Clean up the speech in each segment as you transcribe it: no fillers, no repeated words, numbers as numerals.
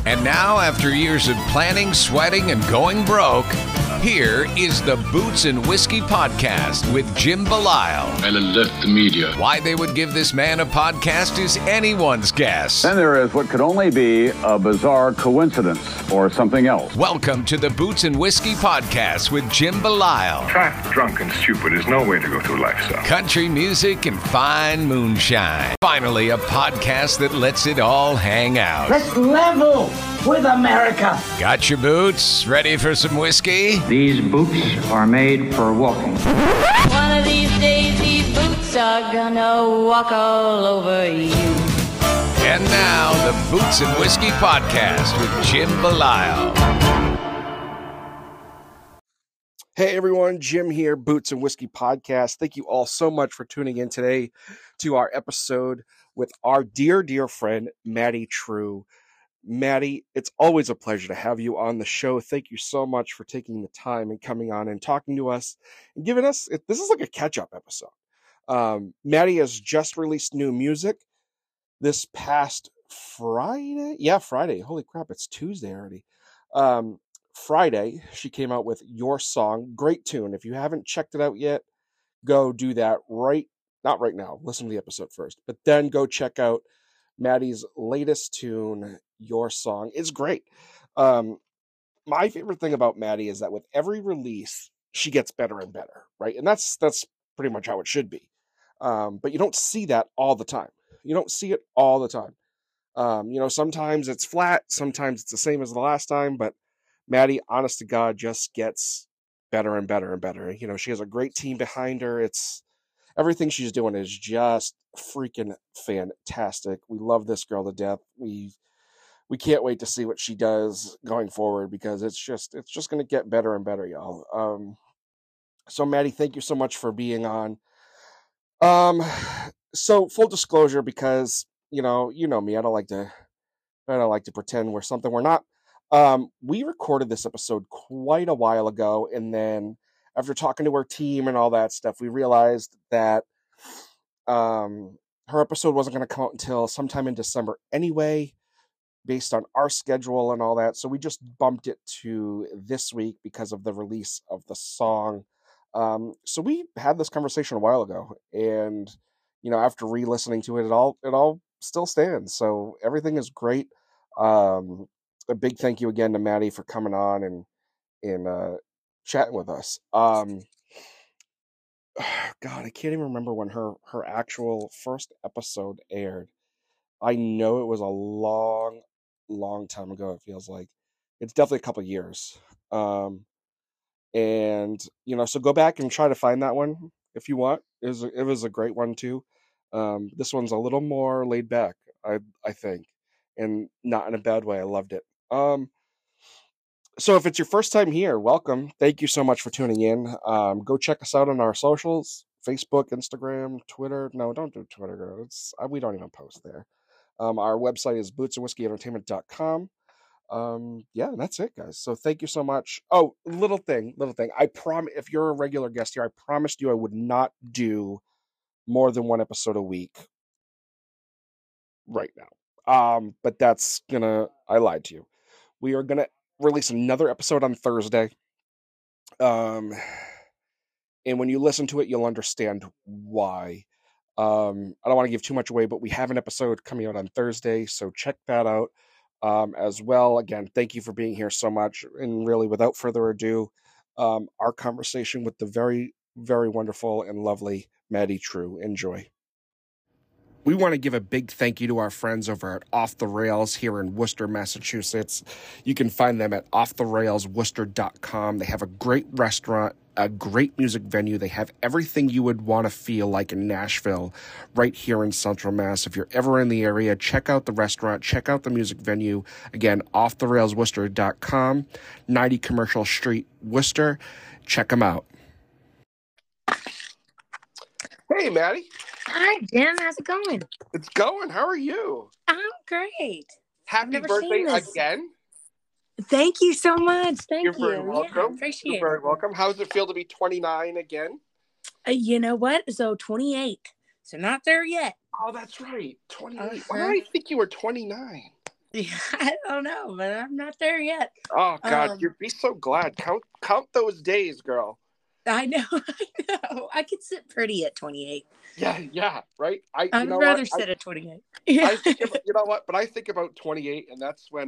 And now, after years of planning, sweating, and going broke, here is the Boots and Whiskey Podcast with Jim Belisle. And left the media. Why they would give this man a podcast is anyone's guess. Then there is what could only be a bizarre coincidence or something else. Welcome to the Boots and Whiskey Podcast with Jim Belisle. Fat, drunk, and stupid is no way to go through life, sir. Country music and fine moonshine. Finally, a podcast that lets it all hang out. Let's level with America. Got your boots? Ready for some whiskey? These boots are made for walking. One of these days, these boots are gonna walk all over you. And now, the Boots and Whiskey Podcast with Jim Belisle. Hey everyone, Jim here, Boots and Whiskey Podcast. Thank you all so much for tuning in today to our episode with our dear, dear friend, Maddie True. Maddie, it's always a pleasure to have you on the show. Thank you so much for taking the time and coming on and talking to us and giving us, this is like a catch-up episode. Maddie has just released new music this past Friday. Yeah, Friday. Holy crap, it's Tuesday already. Friday, she came out with Your Song. Great tune. If you haven't checked it out yet, go do that not right now. Listen to the episode first, but then go check out Maddie's latest tune, Your Song. Is great. My favorite thing about Maddie is that with every release, she gets better and better, right? And that's pretty much how it should be. But you don't see that all the time. You don't see it all the time. Sometimes it's flat, sometimes it's the same as the last time, but Maddie, honest to God, just gets better and better and better. She has a great team behind her. Everything she's doing is just freaking fantastic. We love this girl to death. We can't wait to see what she does going forward because it's just going to get better and better, y'all. So Maddie, thank you so much for being on. So full disclosure, because you know me, I don't like to pretend we're something we're not. We recorded this episode quite a while ago, and then after talking to our team and all that stuff, we realized that her episode wasn't going to come out until sometime in December anyway, based on our schedule and all that. So we just bumped it to this week because of the release of the song. So we had this conversation a while ago, and after re-listening to it, it all still stands. So everything is great. A big thank you again to Maddie for coming on and chatting with us. God, I can't even remember when her actual first episode aired. I know it was a long time ago. It feels like it's definitely a couple years. So go back and try to find that one if you want. It was a great one too. This one's a little more laid back, I think, and not in a bad way. I loved it. So if it's your first time here, welcome. Thank you so much for tuning in. Go check us out on our socials, Facebook, Instagram, Twitter. No, don't do Twitter, girl. We don't even post there. Our website is bootsandwhiskyentertainment.com. That's it, guys. So thank you so much. Oh, little thing. I promise, if you're a regular guest here, I promised you I would not do more than one episode a week right now. But I lied to you. We are gonna release another episode on Thursday. And when you listen to it, you'll understand why. I don't want to give too much away, but we have an episode coming out on Thursday, so check that out as well. Again, thank you for being here so much. And really, without further ado, our conversation with the very, very wonderful and lovely Maddie True. Enjoy. We want to give a big thank you to our friends over at Off the Rails here in Worcester, Massachusetts. You can find them at offtherailsworcester.com. They have a great restaurant, a great music venue. They have everything you would want to feel like in Nashville right here in Central Mass. If you're ever in the area, check out the restaurant, check out the music venue. Again, offtherailsworcester.com, 90 Commercial Street, Worcester. Check them out. Hey, Maddie. Hi, Jim. How's it going? It's going. How are you? I'm great. Happy birthday again. Thank you so much. Thank you. You're very welcome. Yeah, appreciate it. You're very welcome. How does it feel to be 29 again? You know what? So 28. So not there yet. Oh, that's right. 28. Why did I think you were 29? Yeah, I don't know, but I'm not there yet. Oh God, Um, you'd be so glad. Count those days, girl. I know, I know. I could sit pretty at 28. Yeah, right. I You would know what? rather sit at 28. Yeah. I think about, you know what? But I think about 28, and that's when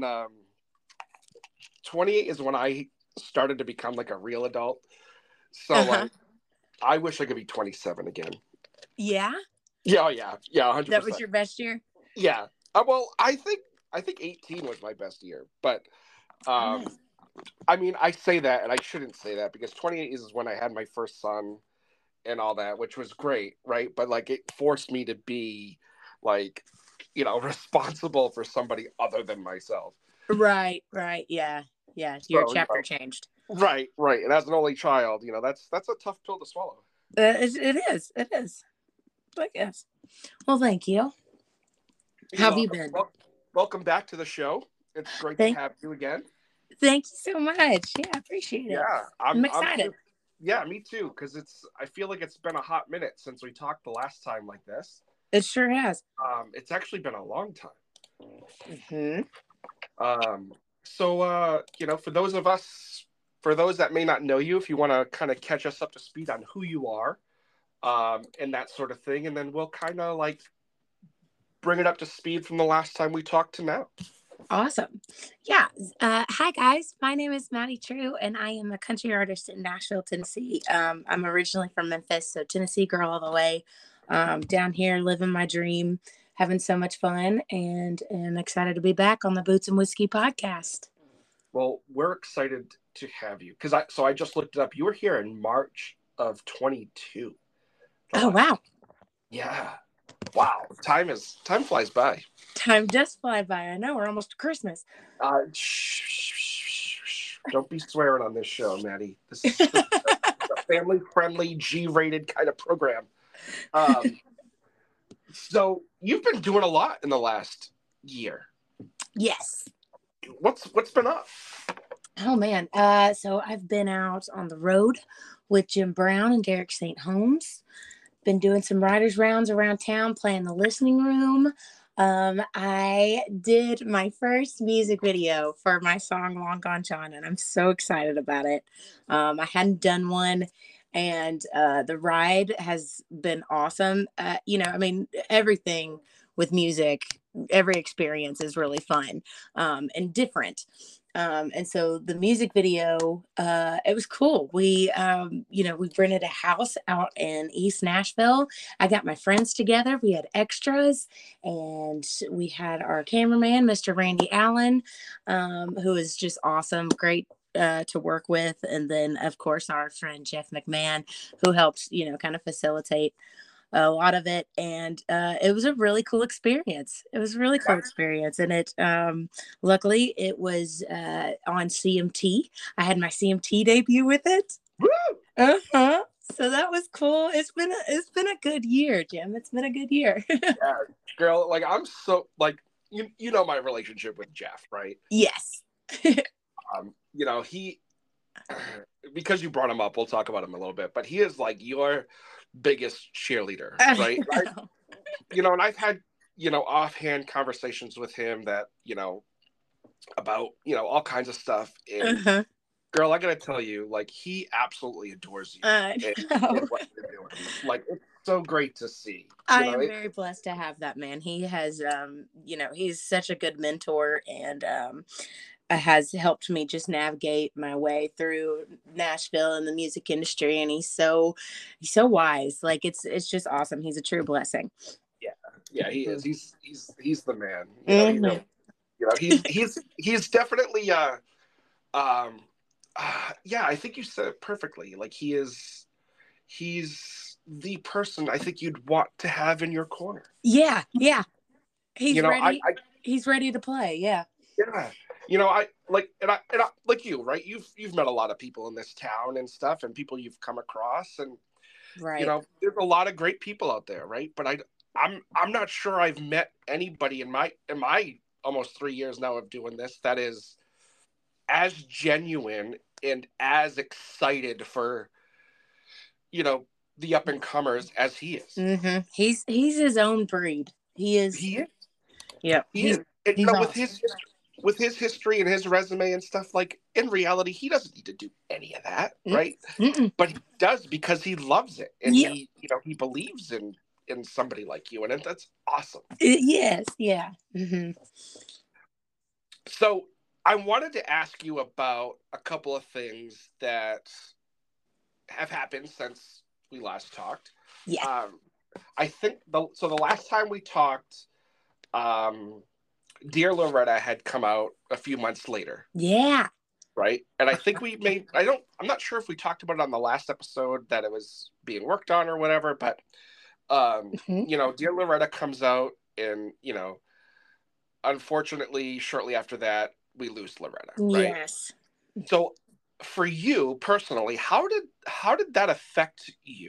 28 is when I started to become like a real adult. So like, I wish I could be 27 again. Yeah, Yeah, yeah, 100%. that was your best year. Yeah. Well, I think 18 was my best year, but Nice. I mean, I say that, and I shouldn't say that because 28 is when I had my first son and all that, which was great, right? But like, it forced me to be like, responsible for somebody other than myself. Right, yeah. Your So, chapter changed. right. And as an only child, that's a tough pill to swallow. It is. But yes. Well, thank you. How have you been? Welcome back to the show. It's great to have you again. Thank you so much. Yeah, I appreciate it. Yeah, I'm excited. Yeah, me too. Because I feel like it's been a hot minute since we talked the last time like this. It sure has. It's actually been a long time. Mm-hmm. So for those that may not know you, if you want to kind of catch us up to speed on who you are, and that sort of thing, and then we'll kind of like bring it up to speed from the last time we talked to now. Awesome. Yeah. Hi, guys. My name is Maddie True, and I am a country artist in Nashville, Tennessee. I'm originally from Memphis, so Tennessee girl all the way. Down here, living my dream, having so much fun, and am excited to be back on the Boots and Whiskey podcast. Well, we're excited to have you because I just looked it up. You were here in March of 22. Oh, wow. Yeah. Wow. Time flies by. Time does fly by. I know. We're almost to Christmas. Shh. Don't be swearing on this show, Maddie. This is a family-friendly, G-rated kind of program. So you've been doing a lot in the last year. Yes. What's been up? Oh, man. So I've been out on the road with Jim Brown and Derek St. Holmes. Been doing some writers' rounds around town, playing the listening room. I did my first music video for my song Long Gone John, and I'm so excited about it. I hadn't done one, and the ride has been awesome. Everything with music, every experience is really fun and different. And so the music video, it was cool. We rented a house out in East Nashville. I got my friends together. We had extras, and we had our cameraman, Mr. Randy Allen, who is just awesome, great to work with. And then, of course, our friend Jeff McMahon, who helped, kind of facilitate a lot of it. And it was a really cool experience. And it luckily it was on CMT. I had my CMT debut with it. Woo! So that was cool. It's been a good year, Jim. It's been a good year. Yeah, girl, like I'm so like you know my relationship with Jeff, right? Yes. He because you brought him up, we'll talk about him a little bit, but he is like your biggest cheerleader, right? And I've had offhand conversations with him that about all kinds of stuff, and girl, I gotta tell you, like, he absolutely adores you and what you're doing. Like, it's so great to see. I am very blessed to have that man. He has he's such a good mentor, and has helped me just navigate my way through Nashville and the music industry. And he's so wise. Like it's just awesome. He's a true blessing. Yeah, he is. He's the man. He's definitely I think you said it perfectly. Like he's the person I think you'd want to have in your corner. Yeah. He's ready. He's ready to play. Yeah. Yeah. I like you, right? You've met a lot of people in this town and stuff, and people you've come across, and right. There's a lot of great people out there, right? But I'm not sure I've met anybody in my almost 3 years now of doing this that is as genuine and as excited for the up and comers as he is. Mm-hmm. He's his own breed. He is. He is. Yeah. He is. And, He's with awesome. his history and his resume and stuff, like, in reality, he doesn't need to do any of that, right? Mm-mm. But he does because he loves it, and Yeah. he believes in somebody like you, and that's awesome. Yes, yeah. Mm-hmm. So I wanted to ask you about a couple of things that have happened since we last talked. Yeah. I think the last time we talked, Dear Loretta had come out a few months later. Yeah. Right. And I think I'm not sure if we talked about it on the last episode that it was being worked on or whatever, but, Dear Loretta comes out, and, unfortunately, shortly after that, we lose Loretta. Right. Yes. So for you personally, how did that affect you?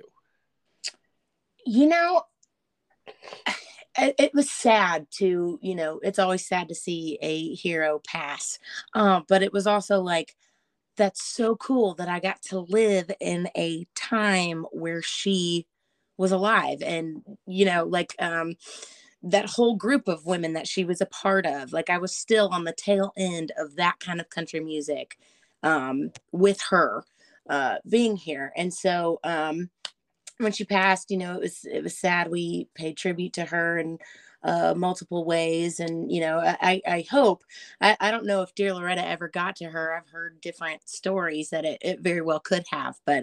It was sad to, it's always sad to see a hero pass. But it was also like, that's so cool that I got to live in a time where she was alive, and, that whole group of women that she was a part of. Like, I was still on the tail end of that kind of country music, with her, being here. And so, when she passed, it was sad. We paid tribute to her in multiple ways. And, I hope, I don't know if Dear Loretta ever got to her. I've heard different stories that it very well could have, but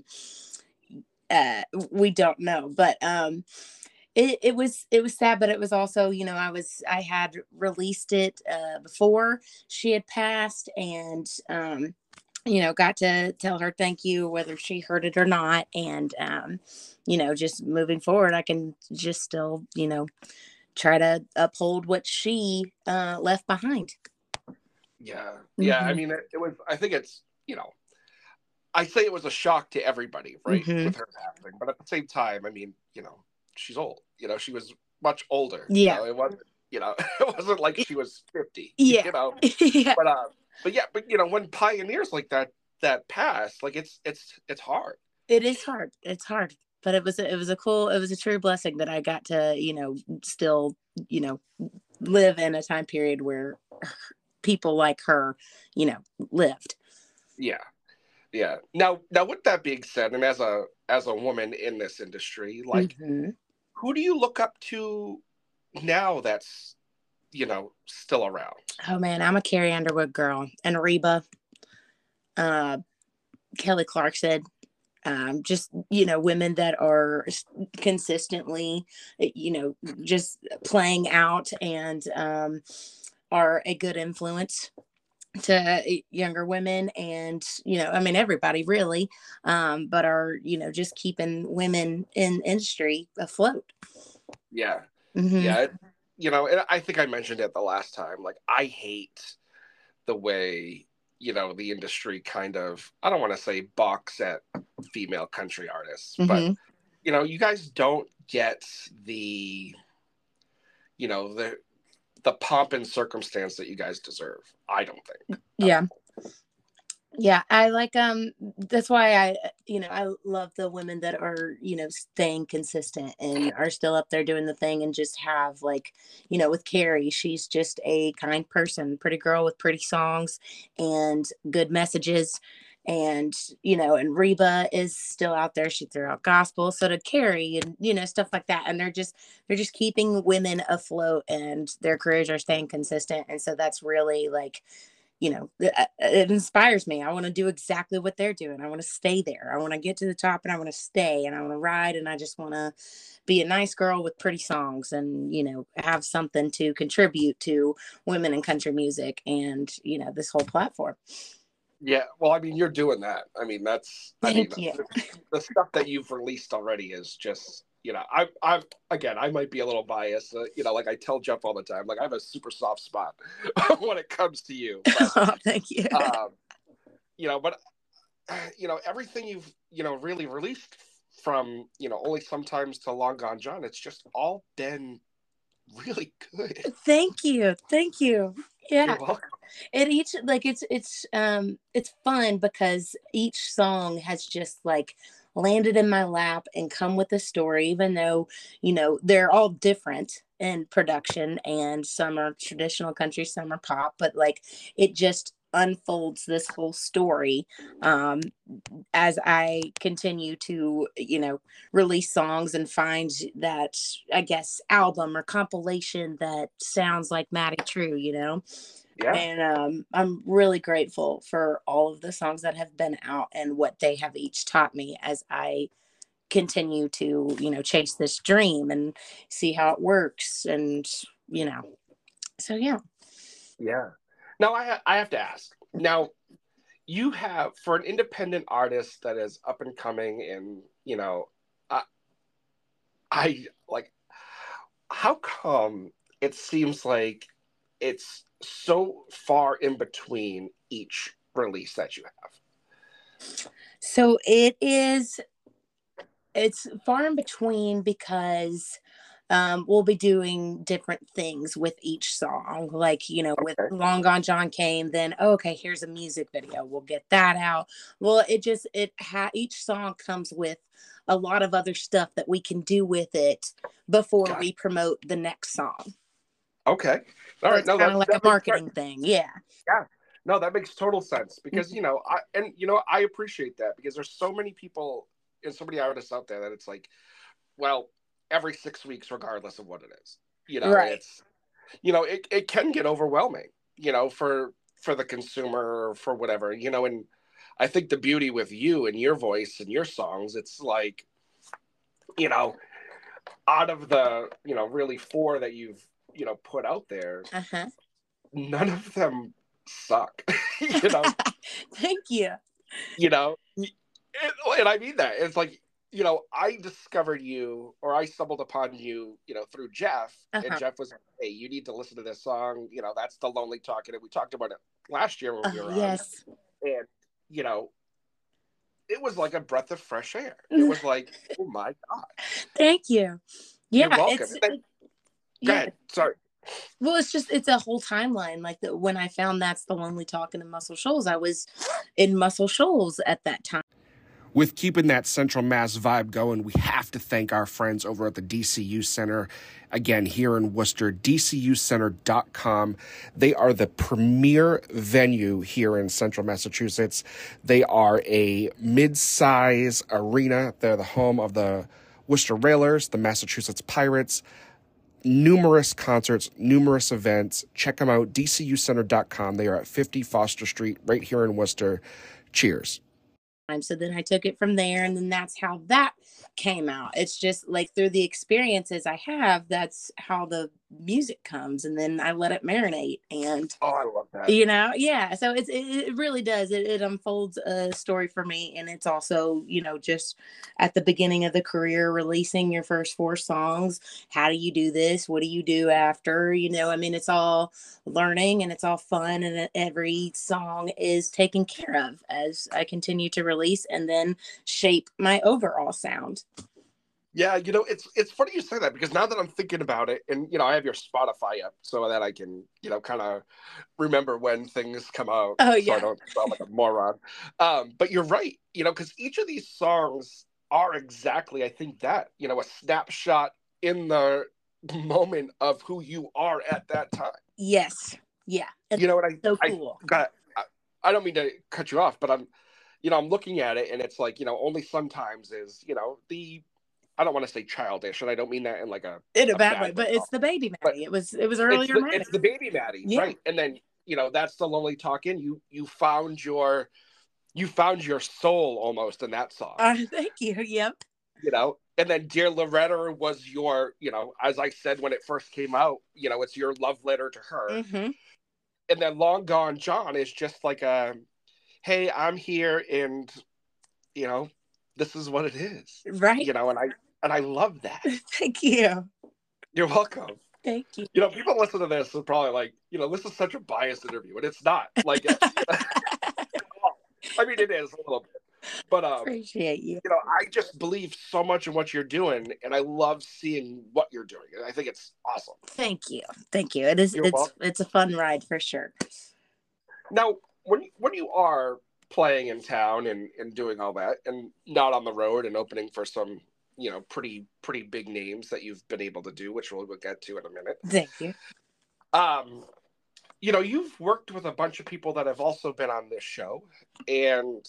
we don't know. But it was sad, but it was also, I had released it before she had passed, and got to tell her thank you, whether she heard it or not. And, just moving forward, I can just still, try to uphold what she left behind. Yeah. Yeah. Mm-hmm. I mean, it was, I think it's, I say it was a shock to everybody, right? Mm-hmm. With her passing. But at the same time, I mean, she's old, she was much older. Yeah. It wasn't, it wasn't like she was 50, yeah. Yeah. But when pioneers like that pass, like, it's hard. It is hard. It's hard. But it was a true blessing that I got to, still, live in a time period where people like her, lived. Yeah. Yeah. Now with that being said, and as a woman in this industry, like, mm-hmm. who do you look up to now that's, still around? Oh man, I'm a Carrie Underwood girl, and Reba, Kelly Clarkson. Just, women that are consistently, just playing out, and are a good influence to younger women, and, everybody really, but are, just keeping women in industry afloat. Yeah. Mm-hmm. Yeah. And I think I mentioned it the last time. Like, I hate the way, the industry kind of, I don't want to say balks at female country artists, mm-hmm. but, you guys don't get the pomp and circumstance that you guys deserve. I don't think. Yeah. Yeah. I like, that's why I love the women that are, staying consistent and are still up there doing the thing, and just have, like, with Carrie, she's just a kind person, pretty girl with pretty songs and good messages. And, and Reba is still out there. She threw out gospel. So did Carrie, and, stuff like that. And they're just keeping women afloat, and their careers are staying consistent. And so that's really, like, it inspires me. I want to do exactly what they're doing. I want to stay there. I want to get to the top, and I want to stay, and I want to ride, and I just want to be a nice girl with pretty songs, and, have something to contribute to women in country music, and, this whole platform. Yeah. Well, I mean, you're doing that. I mean, Thank you. The stuff that you've released already is just, I might be a little biased. Like I tell Jeff all the time, like, I have a super soft spot when it comes to you. But, oh, thank you. But everything you've, really released from, Only Sometimes to Long Gone John, it's just all been really good. Thank you. Yeah. You're welcome. It's fun because each song has just, like, landed in my lap and come with a story, even though, they're all different in production, and some are traditional country, some are pop, but like it just unfolds this whole story as I continue to, release songs and find that, I guess, album or compilation that sounds like Maddie True, Yeah. And I'm really grateful for all of the songs that have been out and what they have each taught me as I continue to, chase this dream and see how it works. And, so yeah. Yeah. Now I have to ask. Now, you have, for an independent artist that is up and coming, and I like, how come it seems like it's so far in between each release that you have? So it's far in between because we'll be doing different things with each song. Like, with Long Gone John came, then, okay, here's a music video. We'll get that out. Well, each song comes with a lot of other stuff that we can do with it before we promote the next song. Okay. All right. It's kind of like a marketing thing. Yeah. Yeah. No, that makes total sense because, I appreciate that because there's so many people and so many artists out there that it's like, well, every 6 weeks, regardless of what it is, right. It's, it can get overwhelming, for the consumer or for whatever, and I think the beauty with you and your voice and your songs, it's like, out of the, really 4 that you've, put out there, none of them suck, Thank you. And I mean that. It's like, I discovered you, or I stumbled upon you, through Jeff, and Jeff was like, hey, you need to listen to this song. That's The Lonely Talking. And we talked about it last year when we were on. And, it was like a breath of fresh air. It was like, oh my God. Thank you. Yeah. You're welcome. Go ahead. Sorry. Well, it's a whole timeline. Like when I found That's the Lonely Talking in Muscle Shoals, I was in Muscle Shoals at that time. With keeping that Central Mass vibe going, we have to thank our friends over at the DCU Center, again, here in Worcester, dcucenter.com. They are the premier venue here in Central Massachusetts. They are a mid-size arena. They're the home of the Worcester Railers, the Massachusetts Pirates, numerous concerts, numerous events. Check them out, dcucenter.com. They are at 50 Foster Street, right here in Worcester. Cheers. So then I took it from there, and then that's how that came out. It's just like through the experiences I have, that's how the music comes, and then I let it marinate. And I love that. Yeah. So it really does. It unfolds a story for me, and it's also just at the beginning of the career, releasing your first 4 songs. How do you do this? What do you do after? It's all learning, and it's all fun, and every song is taken care of as I continue to release and then shape my overall sound. Yeah, it's funny you say that because now that I'm thinking about it, and I have your Spotify up so that I can kind of remember when things come out. Oh yeah, so I don't sound like a moron. But you're right, because each of these songs are exactly, I think, that a snapshot in the moment of who you are at that time. Yes, yeah, and so cool. I don't mean to cut you off, but I'm looking at it, and it's like Only Sometimes is the. I don't want to say childish, and I don't mean that in like a bad way, but it's the baby Maddie. It was earlier. It's the baby Maddie, yeah. Right? And then That's the Lonely Talking. You found your soul almost in that song. Thank you. Yep. And then Dear Loretta was your as I said when it first came out, it's your love letter to her. Mm-hmm. And then Long Gone John is just like a, hey, I'm here, and this is what it is, right? And I love that. Thank you. You're welcome. Thank you. People listen to this are probably like, this is such a biased interview, and it's not. Like, I mean, it is a little bit, but appreciate you. I just believe so much in what you're doing, and I love seeing what you're doing. And I think it's awesome. Thank you. It is. It's a fun ride for sure. Now, when you are playing in town and doing all that, and not on the road and opening for some, you know, pretty big names that you've been able to do, which we'll get to in a minute. Thank you. You know, you've worked with a bunch of people that have also been on this show and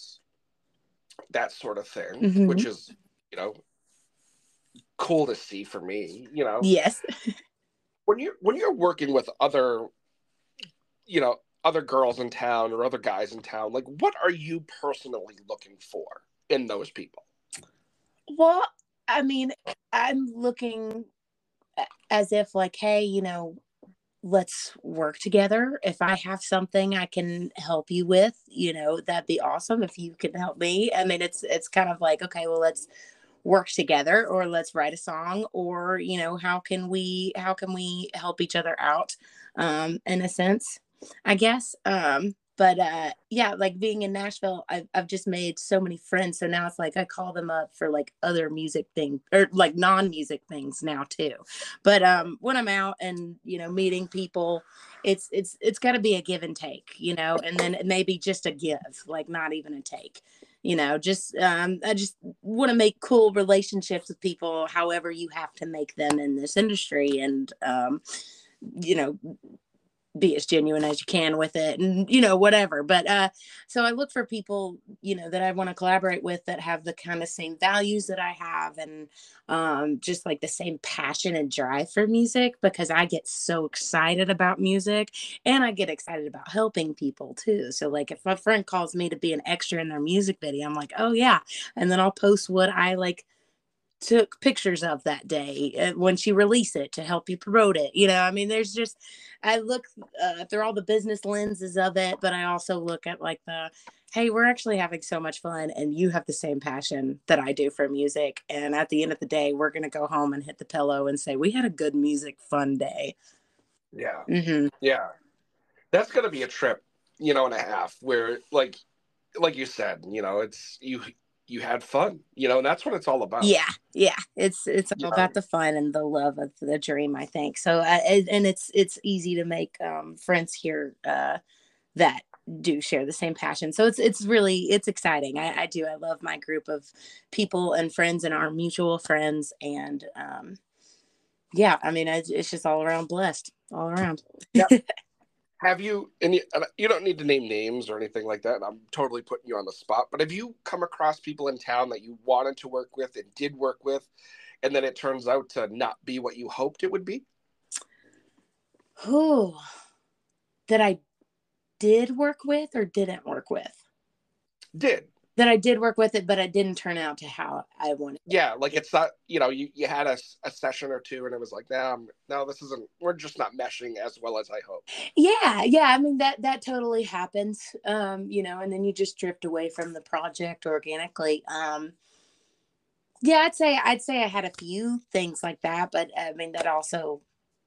that sort of thing, Mm-hmm. which is, you know, cool to see for me, you know. Yes. When you're working with other, you know, other girls in town or other guys in town, like, what are you personally looking for in those people? Well, I mean, I'm looking as if like, hey, you know, let's work together. If I have something I can help you with, you know, that'd be awesome if you can help me. I mean, it's kind of like, okay, well, let's work together, or let's write a song, or, you know, how can we help each other out, in a sense, I guess. But yeah, like being in Nashville, I've just made so many friends. So now it's like I call them up for like other music things, or like non-music things now too. But when I'm out and, you know, meeting people, it's got to be a give and take, you know, and then maybe just a give, like not even a take, you know. Just I just want to make cool relationships with people, however you have to make them in this industry, and you know, be as genuine as you can with it, and, you know, whatever. But so I look for people, you know, that I want to collaborate with that have the kind of same values that I have, and just like the same passion and drive for music, because I get so excited about music, and I get excited about helping people too. So like if my friend calls me to be an extra in their music video, I'm like, oh yeah. And then I'll post what I like took pictures of that day when she released it to help you promote it. You know, I mean, there's just, I look through all the business lenses of it, but I also look at like hey, we're actually having so much fun, and you have the same passion that I do for music. And at the end of the day, we're going to go home and hit the pillow and say, we had a good music fun day. Yeah. Mm-hmm. Yeah. That's going to be a trip, you know, and a half, where like you said, you know, it's you had fun, you know, and that's what it's all about. Yeah. It's all about the fun and the love of the dream, I think. So, and it's easy to make friends here that do share the same passion. So it's really exciting. I love my group of people and friends and our mutual friends, and yeah, I mean, it's just all around blessed, all around. Yeah. Have you, and you don't need to name names or anything like that, and I'm totally putting you on the spot, but have you come across people in town that you wanted to work with and did work with, and then it turns out to not be what you hoped it would be? Oh, that I did work with or didn't work with? That I did work with it, but it didn't turn out to how I wanted. Yeah, like it's not, you know, you had a session or two and it was like, no, this isn't, we're just not meshing as well as I hope. Yeah. I mean, that totally happens, you know, and then you just drift away from the project organically. Yeah, I'd say I had a few things like that, but I mean, that also,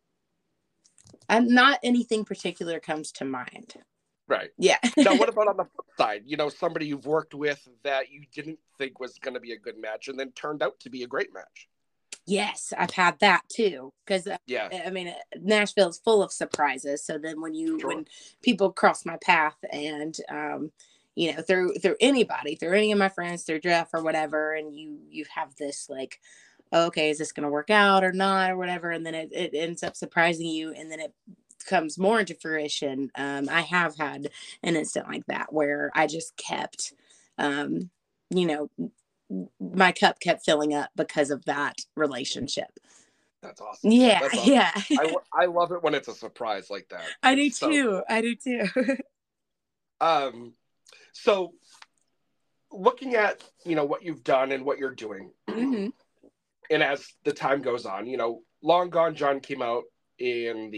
not anything particular comes to mind. Right. Yeah. Now, what about on the flip side? You know, somebody you've worked with that you didn't think was going to be a good match and then turned out to be a great match. Yes, I've had that too. Because yeah, I mean, Nashville is full of surprises. So then when people cross my path, and you know, through anybody, through any of my friends, through Jeff or whatever, and you have this like, okay, is this going to work out or not or whatever, and then it ends up surprising you, and then it comes more into fruition. I have had an instant like that where I just kept, you know, my cup kept filling up because of that relationship. That's awesome. Yeah. That's awesome. Yeah. I love it when it's a surprise like that. I do too. I do too. So looking at, you know, what you've done and what you're doing, mm-hmm. and as the time goes on, you know, Long Gone John came out in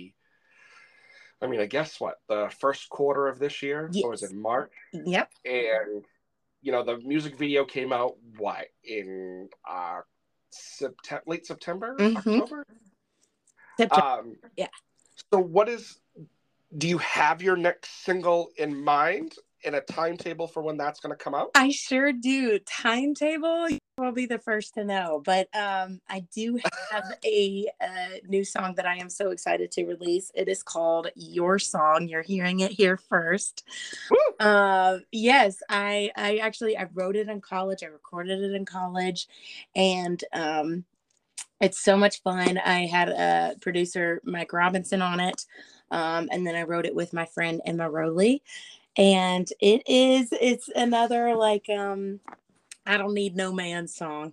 I guess the first quarter of this year? Yes. Or was it March? Yep. And, you know, the music video came out, in late September? Mm-hmm. October? September. Yeah. So do you have your next single in mind and a timetable for when that's going to come out? I sure do. Timetable? will be the first to know. But I do have a new song that I am so excited to release. It is called Your Song. You're hearing it here first. Yes, I wrote it in college. I recorded it in college, and it's so much fun. I had producer Mike Robinson on it, and then I wrote it with my friend Emma Rowley, and it's another like I don't need no man song.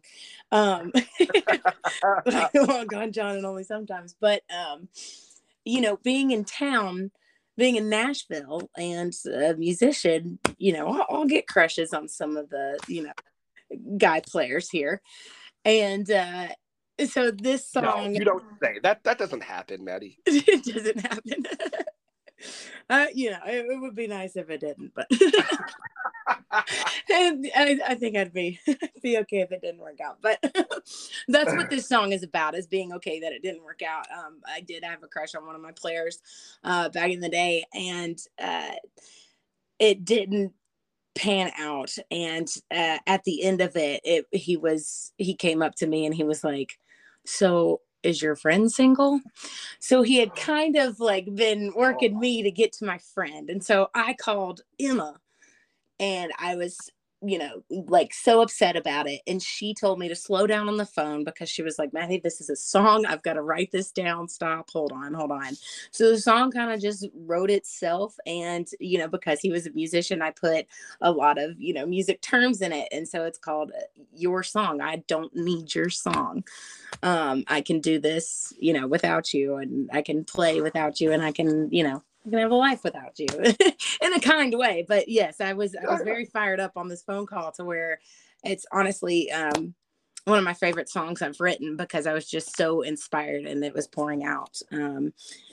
Like Long Gone John and Only Sometimes. But being in town, being in Nashville and a musician, I'll get crushes on some of the, guy players here. And so this song. No, you don't say that. That doesn't happen, Maddie. It doesn't happen. It would be nice if it didn't, but and I think I'd be okay if it didn't work out. But that's what this song is about, is being okay that it didn't work out. I did have a crush on one of my players back in the day, and it didn't pan out. And at the end of it, he came up to me and he was like, "So is your friend single?" So he had kind of like been working me to get to my friend. And so I called Emma, and I was, like so upset about it. And she told me to slow down on the phone because she was like, "Maddie, this is a song. I've got to write this down. Stop. Hold on. So the song kind of just wrote itself. And, because he was a musician, I put a lot of, music terms in it. And so it's called Your Song. I don't need your song. I can do this, without you, and I can play without you, and I can, I can have a life without you in a kind way." But yes, I was very fired up on this phone call, to where it's honestly one of my favorite songs I've written, because I was just so inspired and it was pouring out. I'm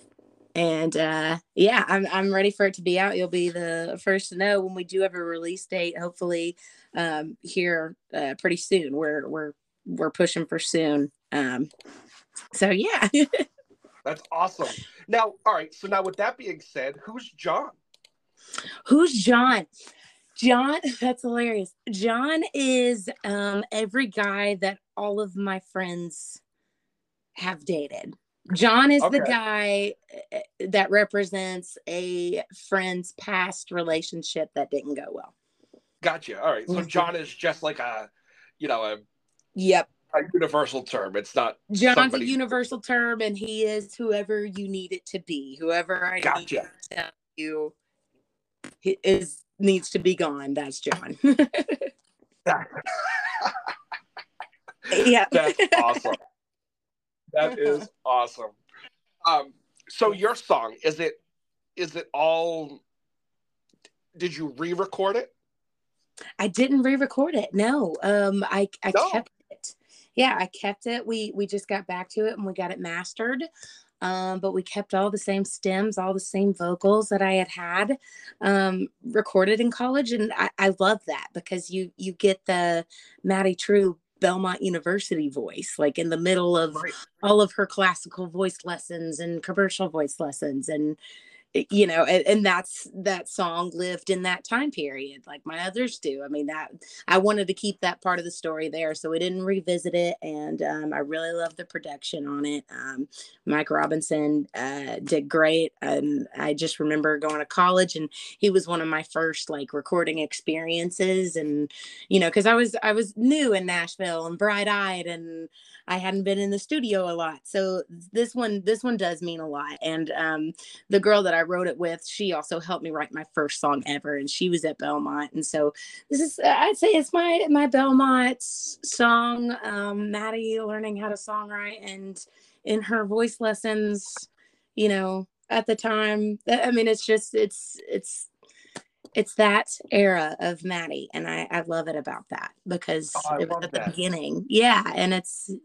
ready for it to be out. You'll be the first to know when we do have a release date, hopefully here pretty soon. We're pushing for soon. So yeah. That's awesome. Now, all right. So now, with that being said, who's John? Who's John? John, that's hilarious. John is every guy that all of my friends have dated. John is the guy that represents a friend's past relationship that didn't go well. Gotcha. All right. So John is just like Yep. A universal term. It's not John's a universal term, and he is whoever you need it to be. Whoever I need to tell you needs to be gone. That's John. Yeah. That's awesome. That is awesome. So your song, is it all, did you re-record it? I didn't re-record it. No. I No. kept it. Yeah, I kept it. We just got back to it and we got it mastered. But we kept all the same stems, all the same vocals that I had recorded in college. And I love that, because you get the Maddie True Belmont University voice, like in the middle of all of her classical voice lessons and commercial voice lessons. And and that song lived in that time period like my others do. I mean, that I wanted to keep that part of the story there, so we didn't revisit it. And I really love the production on it. Mike Robinson did great. I just remember going to college, and he was one of my first like recording experiences. And because I was new in Nashville and bright-eyed, and I hadn't been in the studio a lot, so this one does mean a lot. And the girl that I wrote it with, she also helped me write my first song ever, and she was at Belmont. And so this is, I'd say it's my Belmont song. Maddie learning how to songwrite, and in her voice lessons, at the time, I mean, it's that era of Maddie, and I love it about that, because it was at the beginning. Yeah. And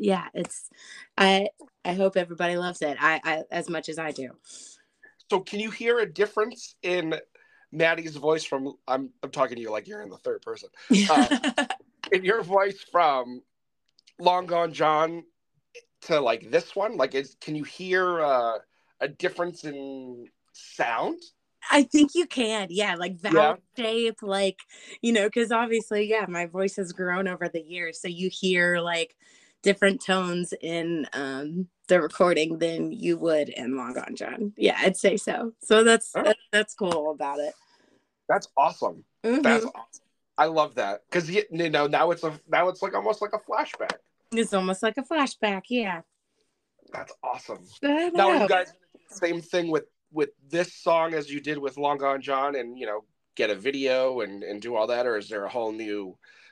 I hope everybody loves it. I as much as I do. So can you hear a difference in Maddie's voice from, I'm talking to you like you're in the third person, in your voice from Long Gone John to like this one? Like, can you hear a difference in sound? I think you can. Yeah. Like Yeah. vowel shape, like, because obviously, yeah, my voice has grown over the years. So you hear like different tones in the recording than you would in Long Gone John. Yeah, I'd say so. So that's cool about it. That's awesome. Mhm. That's awesome. I love that because now it's like almost like a flashback. It's almost like a flashback. Yeah. That's awesome. I Now, are know. you guys doing the same thing with this song as you did with Long Gone John, and get a video and do all that, or is there a whole new,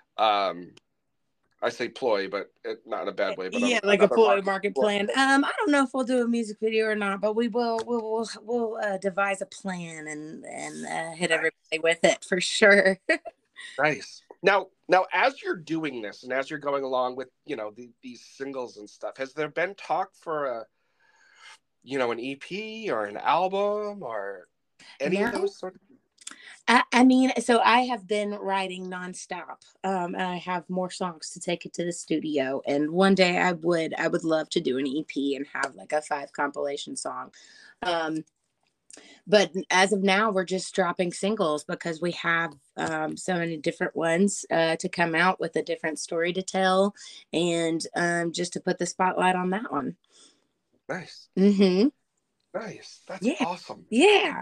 I say ploy, but not in a bad way, but Yeah, like a ploy market market plan. I don't know if we'll do a music video or not, but we'll devise a plan and hit everybody with it for sure. Nice. Now, as you're doing this and as you're going along with these singles and stuff, has there been talk for an EP or an album or any of those sort of? I mean, so I have been writing nonstop, and I have more songs to take it to the studio. And one day I would love to do an EP and have like a 5 compilation song. But as of now, we're just dropping singles because we have so many different ones to come out with a different story to tell, and just to put the spotlight on that one. Nice. Mm-hmm. Nice. That's awesome. Yeah.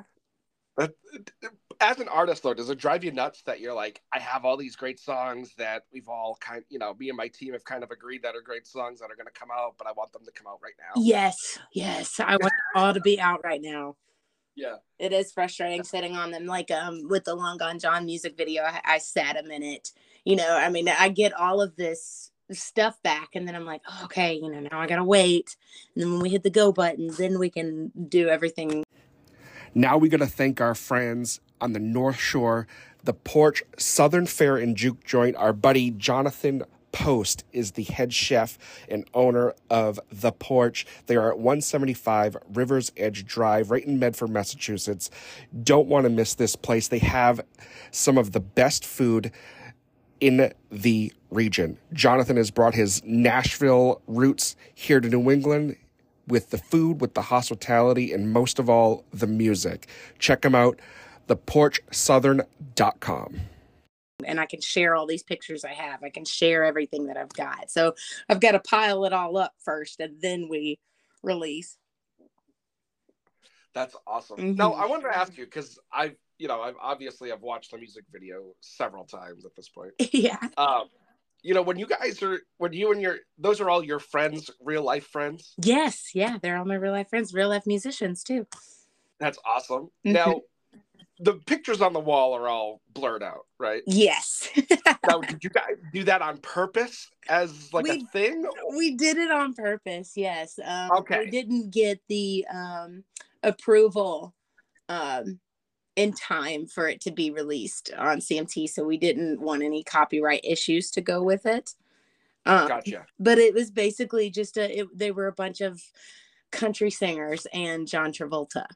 As an artist, though, does it drive you nuts that you're like, I have all these great songs that we've all me and my team have kind of agreed that are great songs that are going to come out, but I want them to come out right now? Yes. I want them all to be out right now. Yeah. It is frustrating sitting on them. Like with the Long Gone John music video, I sat a minute. I mean, I get all of this stuff back, and then I'm like, oh, okay, now I gotta wait. And then when we hit the go button, then we can do everything. Now we got to thank our friends on the North Shore, the Porch Southern Fare and Juke Joint. Our buddy Jonathan Post is the head chef and owner of The Porch. They are at 175 Rivers Edge Drive, right in Medford, Massachusetts. Don't want to miss this place. They have some of the best food in the region. Jonathan has brought his Nashville roots here to New England with the food, with the hospitality, and most of all, the music. Check them out, theporchsouthern.com. And I can share all these pictures I have. I can share everything that I've got. So I've got to pile it all up first, and then we release. That's awesome. Mm-hmm. Now, I wanted to ask you, because I've watched the music video several times at this point. Yeah. When those are all your friends, real life friends? Yes. Yeah. They're all my real life friends, real life musicians too. That's awesome. Now, the pictures on the wall are all blurred out, right? Yes. Now, did you guys do that on purpose as like a thing? We did it on purpose. Yes. Okay. We didn't get the approval in time for it to be released on CMT, so we didn't want any copyright issues to go with it. Gotcha. But it was basically just they were a bunch of country singers and John Travolta.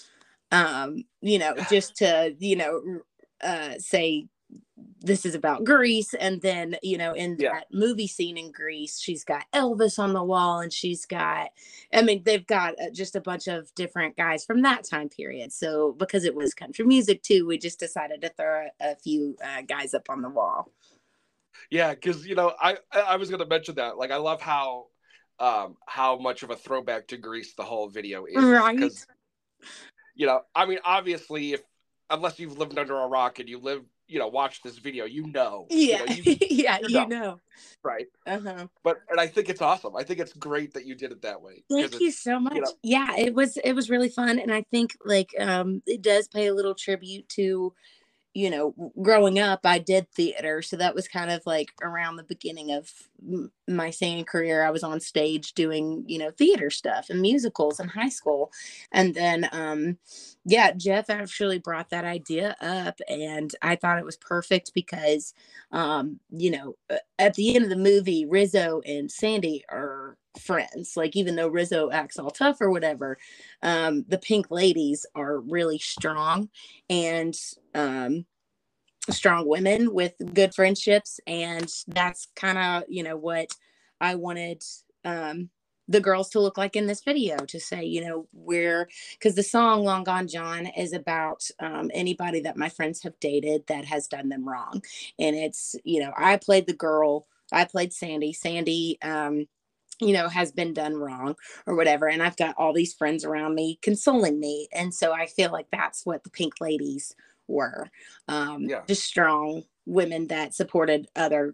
Just to say this is about Grease, and then in that movie scene in Grease, she's got Elvis on the wall, and they've got just a bunch of different guys from that time period. So because it was country music too, we just decided to throw a few guys up on the wall. Yeah, because I was going to mention that. Like, I love how much of a throwback to Grease the whole video is, right? Obviously, unless you've lived under a rock and you watch this video, Yeah. Right. Uh-huh. And I think it's awesome. I think it's great that you did it that way. Thank you so much. Yeah, it was really fun. And I think it does pay a little tribute to, growing up, I did theater. So that was kind of like around the beginning of my singing career. I was on stage doing, theater stuff and musicals in high school. And then, Jeff actually brought that idea up, and I thought it was perfect because, at the end of the movie, Rizzo and Sandy are friends. Like, even though Rizzo acts all tough or whatever, the Pink Ladies are really strong and strong women with good friendships, and that's kind of what I wanted the girls to look like in this video, to say, you know, because the song Long Gone John is about anybody that my friends have dated that has done them wrong. And it's, you know, I played Sandy. Sandy, you know, has been done wrong or whatever. And I've got all these friends around me consoling me. And so I feel like that's what the Pink Ladies were. Just strong women that supported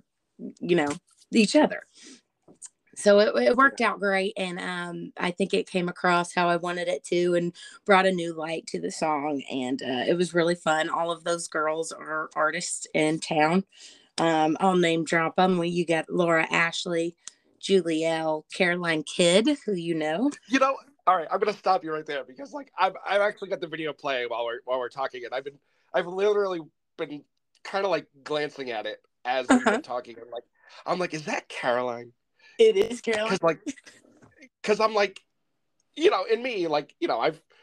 each other. So it worked out great. And I think it came across how I wanted it to, and brought a new light to the song. And it was really fun. All of those girls are artists in town. I'll name drop them. You got Laura Ashley, Julielle, Caroline Kidd, who you know. You know, all right, I'm gonna stop you right there, because like I've actually got the video playing while we're talking, and I've literally been kind of like glancing at it as we've been talking, and like I'm like, is that Caroline? It is Caroline. Because I'm like, you know, in me, like, you know,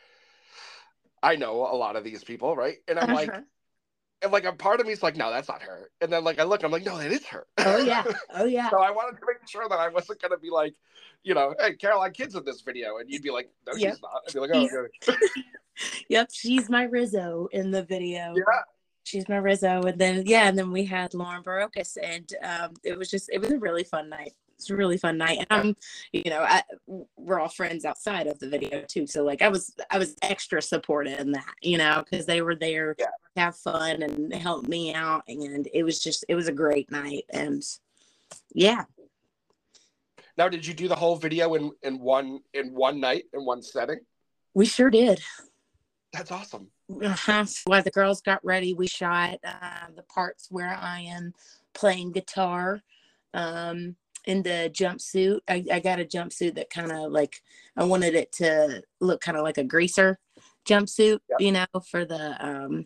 I know a lot of these people, right? And I'm like, and like a part of me is like, no, that's not her. And then like I look, I'm like, no, that is her. Oh yeah. So I wanted to make sure that I wasn't gonna be like, you know, hey, Caroline Kidd's in this video, and you'd be like, no, she's not. I'd be like, oh, okay. Yep, she's my Rizzo in the video. Yeah. She's my Rizzo. And then we had Lauren Barocas, and it was a really fun night. It's a really fun night. And you know, we're all friends outside of the video too. So like I was extra supportive in that, you know, because they were there to have fun and help me out. And it was a great night. And yeah. Now, did you do the whole video in one night, in one setting? We sure did. That's awesome. While the girls got ready, we shot the parts where I am playing guitar. In the jumpsuit, I got a jumpsuit that kind of like, I wanted it to look kind of like a greaser jumpsuit, you know, for the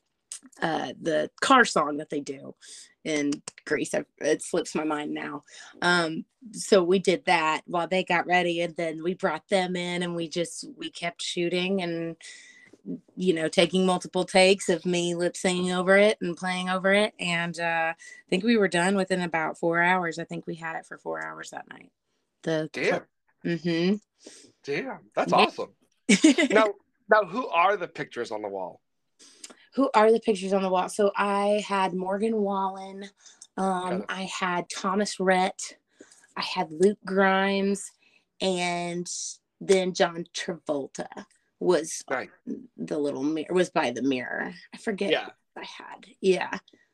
car song that they do in Grease. It slips my mind now. So we did that while they got ready, and then we brought them in, and we kept shooting, and you know, taking multiple takes of me lip singing over it and playing over it. And I think we were done within about 4 hours. I think we had it for 4 hours that night. Damn. Mm-hmm. Damn. That's awesome. Now, who are the pictures on the wall? Who are the pictures on the wall? So I had Morgan Wallen. I had Thomas Rhett. I had Luke Grimes. And then John Travolta was the little mirror, was by the mirror. I forget what I had. Yeah,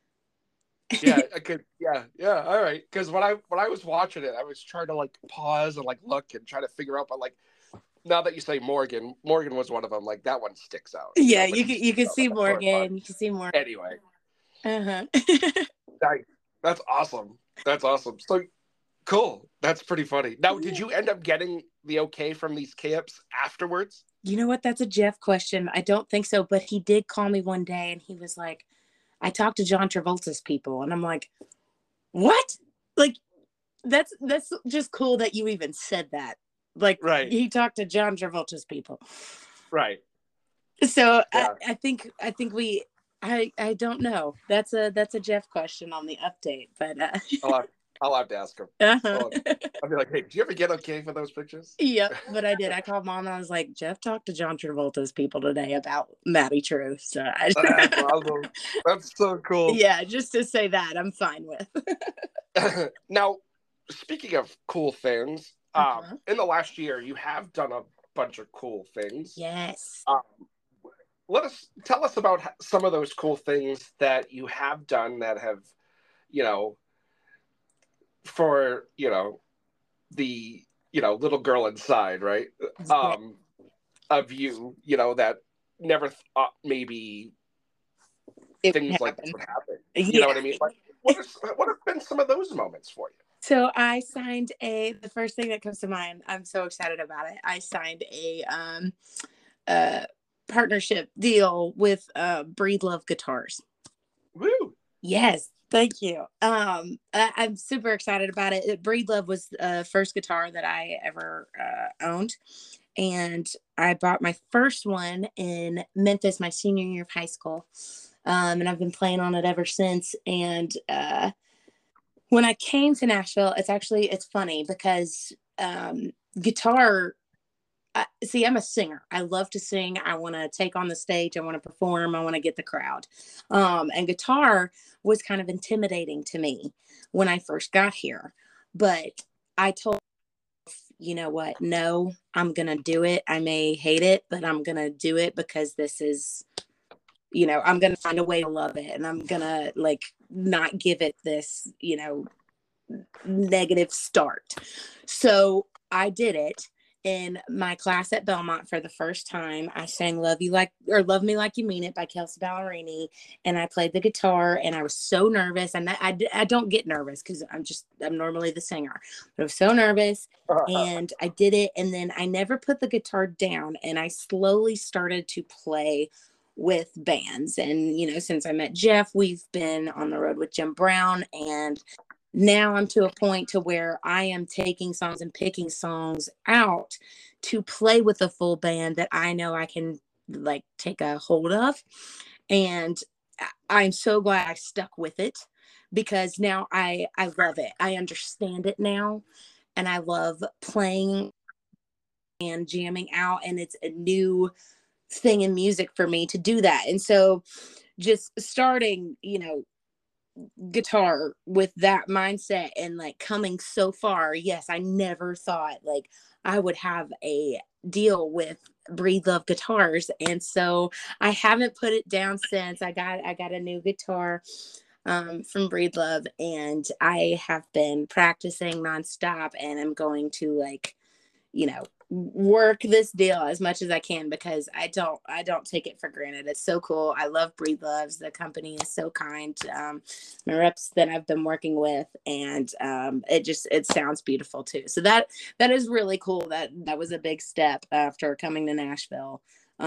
I could. Yeah. All right. Because when I was watching it, I was trying to like pause and like look and try to figure out. But like, now that you say Morgan was one of them. Like that one sticks out. Yeah, you can see Morgan. You can see Morgan. Anyway. Uh-huh. That's awesome. So cool. That's pretty funny. Now, did you end up getting the okay from these camps afterwards? You know what? That's a Jeff question. I don't think so, but he did call me one day, and he was like, I talked to John Travolta's people. And I'm like, what? Like, that's just cool that you even said that. Like, he talked to John Travolta's people. Right. So yeah. I think I don't know. That's a Jeff question on the update, but I'll have to ask him. Uh-huh. I'll be like, hey, did you ever get okay for those pictures? Yep, but I did. I called Mom and I was like, Jeff talked to John Travolta's people today about Maddie True. So that's awesome. That's so cool. Yeah, just to say that I'm fine with. Now, speaking of cool things, in the last year, you have done a bunch of cool things. Yes. Tell us about some of those cool things that you have done that have, you know, for, you know, the, you know, little girl inside, right? Of you, you know, that never thought maybe things like this would happen. You know what I mean? Like, what have been some of those moments for you? So I signed the first thing that comes to mind, I'm so excited about it. I signed a partnership deal with Breed Love Guitars. Woo! Yes, thank you. I'm super excited about it. Breed Love was the first guitar that I ever owned. And I bought my first one in Memphis, my senior year of high school. And I've been playing on it ever since. And when I came to Nashville, it's funny because guitar, see, I'm a singer. I love to sing. I want to take on the stage. I want to perform. I want to get the crowd. And guitar was kind of intimidating to me when I first got here. But I told myself, you know what? No, I'm going to do it. I may hate it, but I'm going to do it because this is, you know, I'm going to find a way to love it. And I'm going to like not give it this, you know, negative start. So I did it. In my class at Belmont for the first time, I sang Love Me Like You Mean It by Kelsey Ballerini. And I played the guitar and I was so nervous. And I don't get nervous because I'm normally the singer, but I was so nervous and I did it. And then I never put the guitar down and I slowly started to play with bands. And, you know, since I met Jeff, we've been on the road with Jim Brown, and now I'm to a point to where I am taking songs and picking songs out to play with a full band that I know I can like take a hold of. And I'm so glad I stuck with it because now I love it. I understand it now. And I love playing and jamming out. And it's a new thing in music for me to do that. And so just starting, you know, guitar with that mindset and like coming so far. Yes, I never thought like I would have a deal with Breed Love Guitars, and so I haven't put it down since. I got a new guitar from Breed Love, and I have been practicing nonstop, and I'm going to like, you know, work this deal as much as I can because I don't take it for granted. It's so cool. I love Breed Loves. The company is so kind. My reps that I've been working with, and it sounds beautiful too. So that is really cool. That was a big step after coming to Nashville.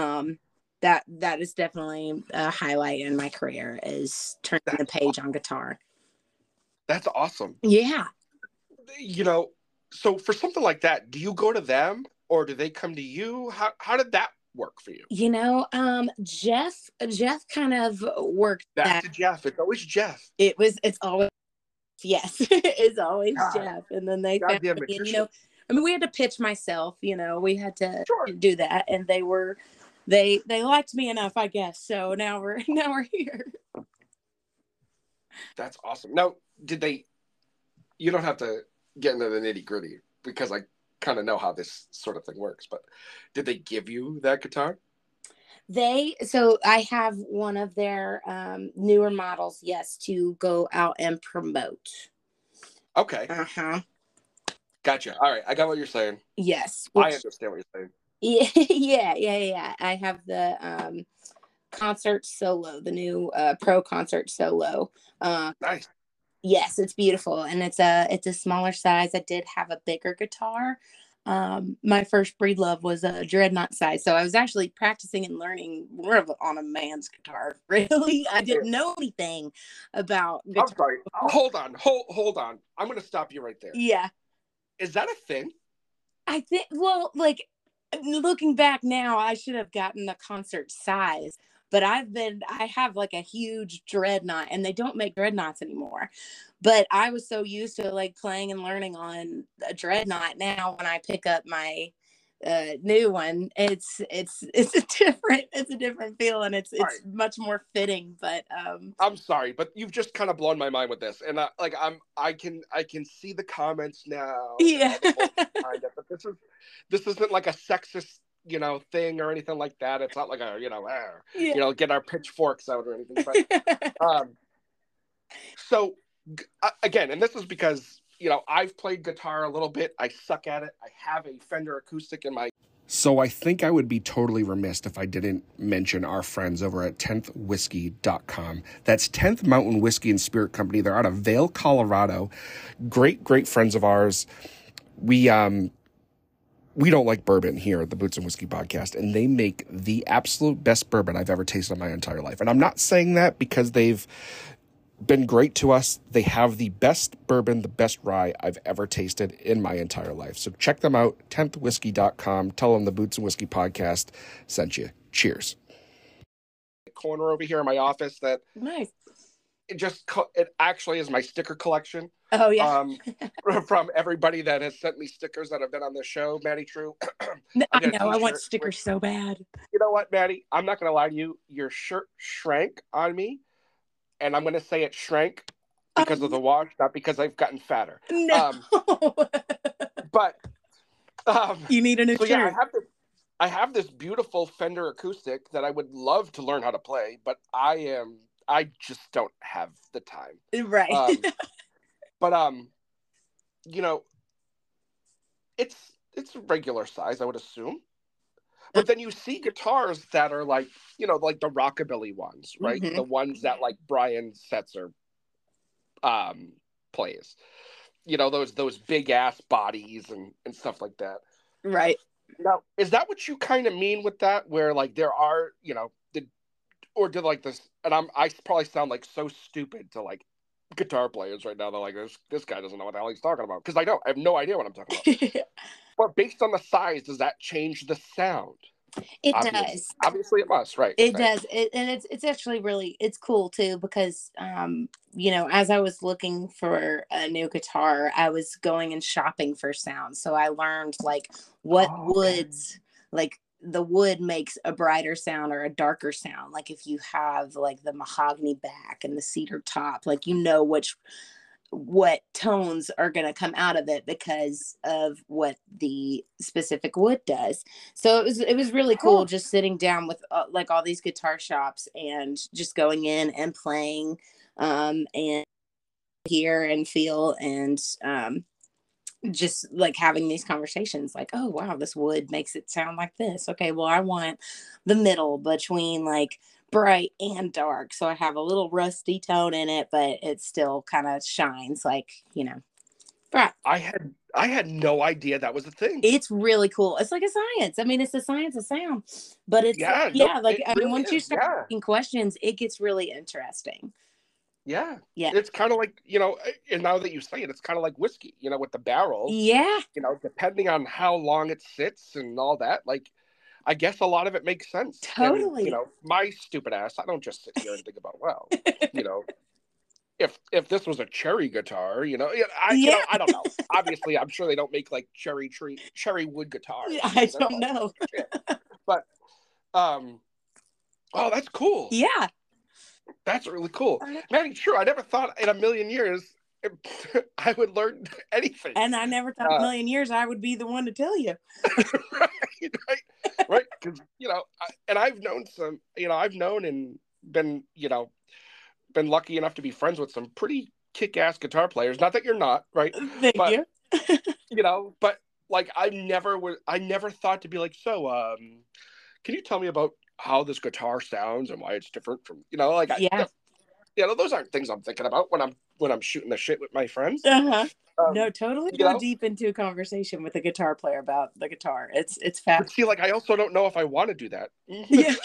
That is definitely a highlight in my career, is turning the page on guitar. That's awesome. Yeah. You know, so for something like that, do you go to them or do they come to you? How did that work for you? You know, Jeff kind of worked back to Jeff. It's always Jeff. It's always, yes, it's always Jeff. And then they found me, and, you know, I mean, we had to pitch myself, you know, we had to do that, and they liked me enough, I guess. So now we're here. That's awesome. Now, you don't have to get into the nitty gritty because I kind of know how this sort of thing works, but did they give you that guitar? So I have one of their newer models, yes, to go out and promote. Okay. Gotcha. All right. I got what you're saying. Yes. I understand what you're saying. Yeah. I have the concert solo, the new Pro Concert Solo. Nice. Yes, it's beautiful, and it's a smaller size. I did have a bigger guitar. My first Breed Love was a dreadnought size, so I was actually practicing and learning more on a man's guitar. Really, I didn't know anything about guitar. I'm sorry. Hold on. I'm going to stop you right there. Yeah. Is that a thing? I think. Well, like looking back now, I should have gotten the concert size. But I have like a huge dreadnought, and they don't make dreadnoughts anymore. But I was so used to like playing and learning on a dreadnought. Now when I pick up my new one, it's a different feel, and it's right. Much more fitting. But I'm sorry, but you've just kind of blown my mind with this, and I can see the comments now. Yeah. But this isn't like a sexist, you know, thing or anything like that. It's not like a, you know, get our pitchforks out or anything. But so again, and this is because, you know, I've played guitar a little bit. I suck at it. I have a Fender acoustic in my. So I think I would be totally remiss if I didn't mention our friends over at 10thwhiskey.com. That's 10th Mountain Whiskey and Spirit Company. They're out of Vail, Colorado. Great friends of ours. We don't like bourbon here at the Boots and Whiskey Podcast, and they make the absolute best bourbon I've ever tasted in my entire life. And I'm not saying that because they've been great to us. They have the best bourbon, the best rye I've ever tasted in my entire life. So check them out, 10thwhiskey.com. Tell them the Boots and Whiskey Podcast sent you. Cheers. Corner over here in my office that nice. it actually is my sticker collection. Oh yeah. From everybody that has sent me stickers that have been on the show, Maddie True. I know. I want stickers so bad. You know what, Maddie? I'm not going to lie to you. Your shirt shrank on me, and I'm going to say it shrank because of the wash, not because I've gotten fatter. No. But you need a new shirt. Yeah, I have this beautiful Fender acoustic that I would love to learn how to play, but I just don't have the time. Right. But you know, it's regular size, I would assume. But then you see guitars that are like, you know, like the rockabilly ones, right? Mm-hmm. The ones that like Brian Setzer plays. You know, those big ass bodies and stuff like that. Right. Now, is that what you kind of mean with that? Where like there are, you know, like this, and I probably sound like so stupid to like guitar players right now. They're like, this guy doesn't know what the hell he's talking about, because I have no idea what I'm talking about. But based on the size, does that change the sound? It does. Obviously it must, right? It does. And it's actually really, it's cool too, because you know, as I was looking for a new guitar, I was going and shopping for sound. So I learned like what woods, like the wood makes a brighter sound or a darker sound. Like if you have like the mahogany back and the cedar top, like, you know, what tones are going to come out of it because of what the specific wood does. So it was really cool just sitting down with like all these guitar shops and just going in and playing and hear and feel and just like having these conversations like, oh wow, this wood makes it sound like this. Okay, well, I want the middle between like bright and dark, so I have a little rusty tone in it, but it still kind of shines, like, you know. Right. I had no idea that was a thing. It's really cool. It's like a science. I mean, it's the science of sound, but it's once you start asking questions, it gets really interesting. Yeah. Yeah. It's kind of like, you know, and now that you say it, it's kind of like whiskey, you know, with the barrel. Yeah. You know, depending on how long it sits and all that, like, I guess a lot of it makes sense. Totally. And, you know, my stupid ass, I don't just sit here and think about, well, you know, if this was a cherry guitar, you know, I don't know. Obviously, I'm sure they don't make like cherry wood guitars. I don't know. But, oh, that's cool. Yeah. That's really cool. Maddie, true. I never thought in a million years I would learn anything. And I never thought a million years I would be the one to tell you. Right. Because, you know, I've known and been, you know, been lucky enough to be friends with some pretty kick-ass guitar players. Not that you're not, right? Thank you. You know, but like I never thought to be like, so, can you tell me about how this guitar sounds and why it's different from, you know, like, you know, those aren't things I'm thinking about when I'm shooting the shit with my friends. No, totally go deep into a conversation with a guitar player about the guitar. It's fast. See, like, I also don't know if I want to do that. Yeah.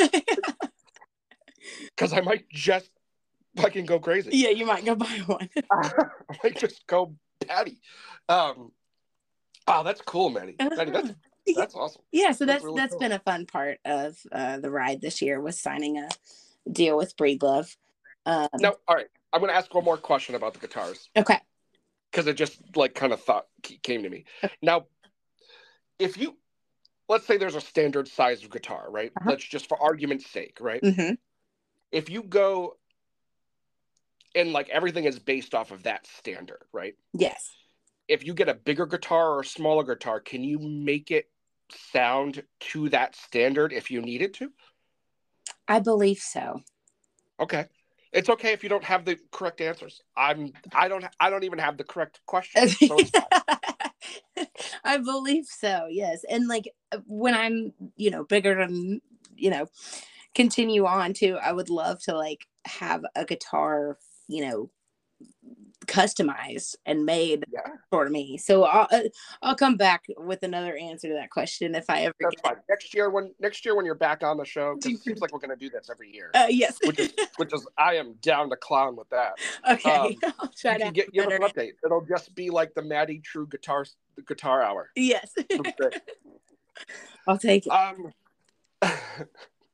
Because I might just fucking go crazy. Yeah, you might go buy one. I might just go batty. Oh, that's cool, Maddie. Maddie, that's awesome. Yeah, so that's really cool. Been a fun part of the ride this year, was signing a deal with Breedlove. Now, all right, I'm going to ask one more question about the guitars. Okay. Because it just like kind of came to me. Okay. Now, let's say there's a standard size of guitar, right? Uh-huh. Let's just for argument's sake, right? Mm-hmm. If you go and like everything is based off of that standard, right? Yes. If you get a bigger guitar or a smaller guitar, can you make it sound to that standard if you needed to? I believe so. Okay. It's okay if you don't have the correct answers. I don't even have the correct question. So it's fine. I believe so. Yes. And like when I'm, you know, bigger and, you know, continue on to, I would love to like have a guitar, you know, customized and made for me. So I'll come back with another answer to that question if I ever That's fine. Next year when you're back on the show, because it seems like we're going to do this every year. Yes. which is I am down to clown with that. Okay. I'll try to give us an update. It'll just be like the Maddie True guitar hour. Yes. I'll take it.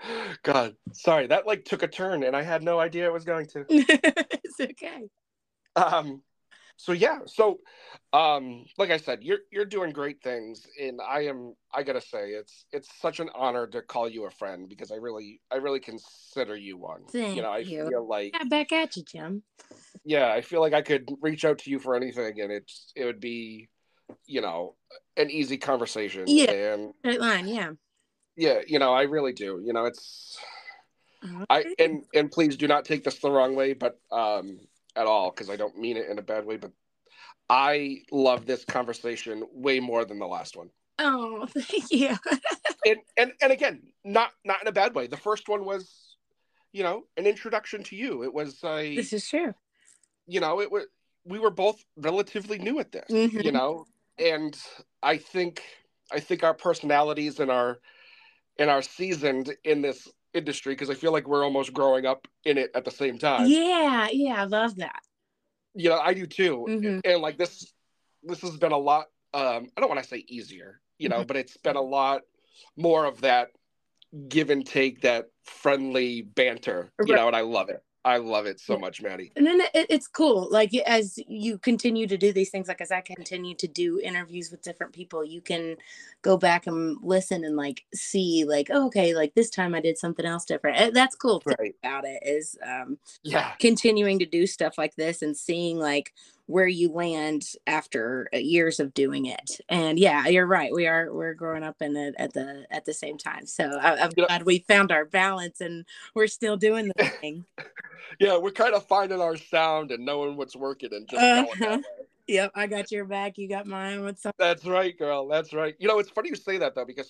God, sorry, that like took a turn and I had no idea it was going to. It's okay. So yeah, like I said, you're doing great things, and I gotta say it's such an honor to call you a friend because I really consider you one. Thank I you. feel like Yeah, back at you, Jim. yeah, I feel like I could reach out to you for anything, and it would be, an easy conversation. Yeah, And straight line. Yeah. yeah, I really do. It's Okay. and please do not take this the wrong way, but at all, because I don't mean it in a bad way, but I love this conversation way more than the last one. Oh, thank you. And again, not in a bad way. The first one was, an introduction to you. It was This is true. it was, we were both relatively new at this, Mhm. and I think our personalities and our seasoned in this industry, because I feel like we're almost growing up in it at the same time. Yeah, I love that. I do too. Mhm. And like this has been a lot, I don't want to say easier, Mhm. but it's been a lot more of that give and take, that friendly banter, Right. and I love it. I love it so much, Maddie. And then it's cool. Like as you continue to do these things, like as I continue to do interviews with different people, you can go back and listen and like see like, oh, okay, like this time I did something else different. And that's cool thing Right. about it is Yeah. continuing to do stuff like this and seeing like where you land after years of doing it. And yeah, you're right. We're growing up in it at the same time. So I'm glad we found our balance and we're still doing the thing. Yeah, we're kind of finding our sound and knowing what's working and just going that way. Yep, I got your back. You got mine. What's up? That's right, girl. That's right. It's funny you say that though, because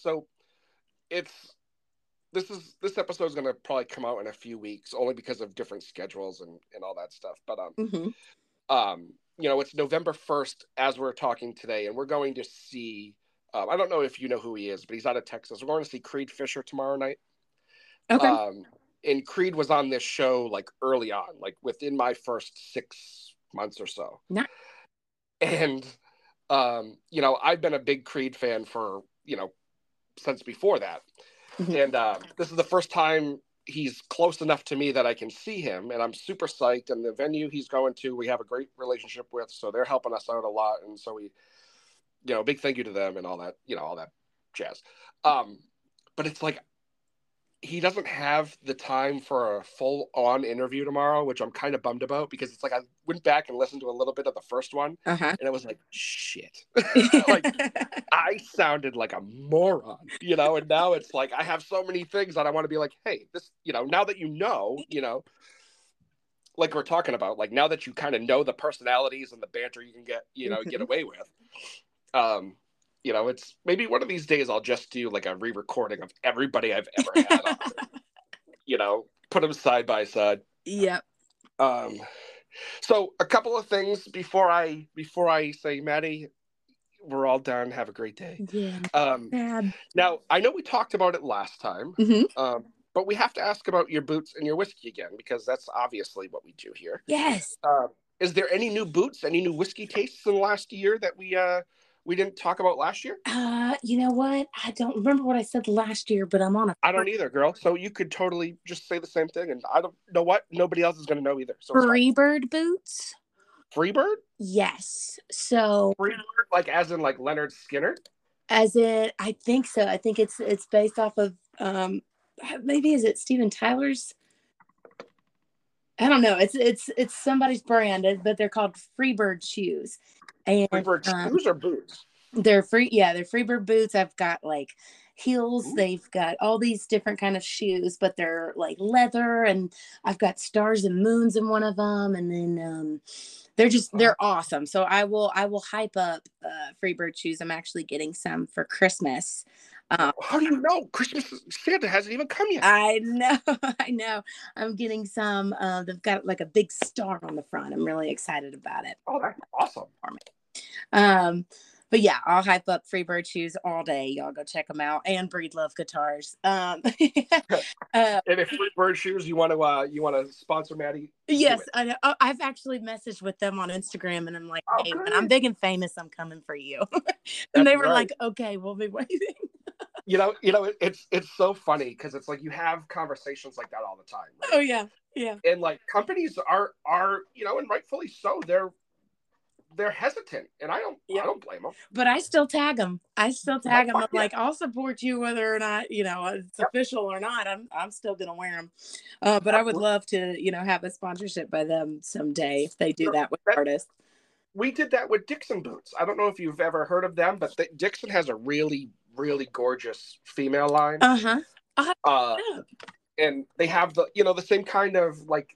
this episode is going to probably come out in a few weeks, only because of different schedules and all that stuff. But it's November 1st as we're talking today, and we're going to see. I don't know if you know who he is, but he's out of Texas. We're going to see Creed Fisher tomorrow night. Okay. And Creed was on this show like early on, like within my first 6 months or so. Nice. And I've been a big Creed fan for since before that. Mhm. And this is the first time he's close enough to me that I can see him, and I'm super psyched. And the venue he's going to, we have a great relationship with, so they're helping us out a lot. And so we, big thank you to them and all that, all that jazz. But it's like he doesn't have the time for a full-on interview tomorrow, which I'm kind of bummed about, because it's like I went back and listened to a little bit of the first one, and it was like, shit. Like, I sounded like a moron, and now it's like I have so many things that I want to be like, hey, this, now that like we're talking about, like now that you kind of know the personalities and the banter you can get, get away with. It's maybe one of these days I'll just do like a re-recording of everybody I've ever had on, put them side by side. Yep. So a couple of things before I say, Maddie, we're all done. Have a great day. Yeah. Now I know we talked about it last time, but we have to ask about your boots and your whiskey again, because that's obviously what we do here. Yes. Is there any new boots, any new whiskey tastes in the last year that we didn't talk about last year? You know what? I don't remember what I said last year, but I'm on I don't either, girl. So you could totally just say the same thing, and I don't know what. Nobody else is going to know either. So Freebird boots. Freebird? Yes. So Freebird, like as in like Leonard Skinner? As in, I think so. I think it's based off of maybe is it Steven Tyler's? I don't know. It's somebody's brand, but they're called Freebird shoes. And Freebird shoes or boots? They're free. Yeah, they're Freebird boots. I've got like heels. Ooh. They've got all these different kind of shoes, but they're like leather, and I've got stars and moons in one of them. And then they're awesome. So I will hype up Freebird shoes. I'm actually getting some for Christmas. How do you know? Christmas Santa hasn't even come yet. I know. I'm getting some. They've got like a big star on the front. I'm really excited about it. Oh, that's awesome. But yeah, I'll hype up Freebird shoes all day. Y'all go check them out. And Breedlove guitars. And if Freebird shoes, you want to sponsor Maddie? Yes, I know. I've actually messaged with them on Instagram, and I'm like, hey, when I'm big and famous, I'm coming for you. And they were like, okay, we'll be waiting. It's so funny because it's like you have conversations like that all the time. Right? Oh yeah, yeah. And like companies are and rightfully so. They're hesitant, and I don't blame them. But I still tag them. I'm yeah. like, I'll support you whether or not it's official or not. I'm still gonna wear them. But I would love to have a sponsorship by them someday if they do that with artists. We did that with Dixon boots. I don't know if you've ever heard of them, but Dixon has a really, really gorgeous female line. And they have the same kind of like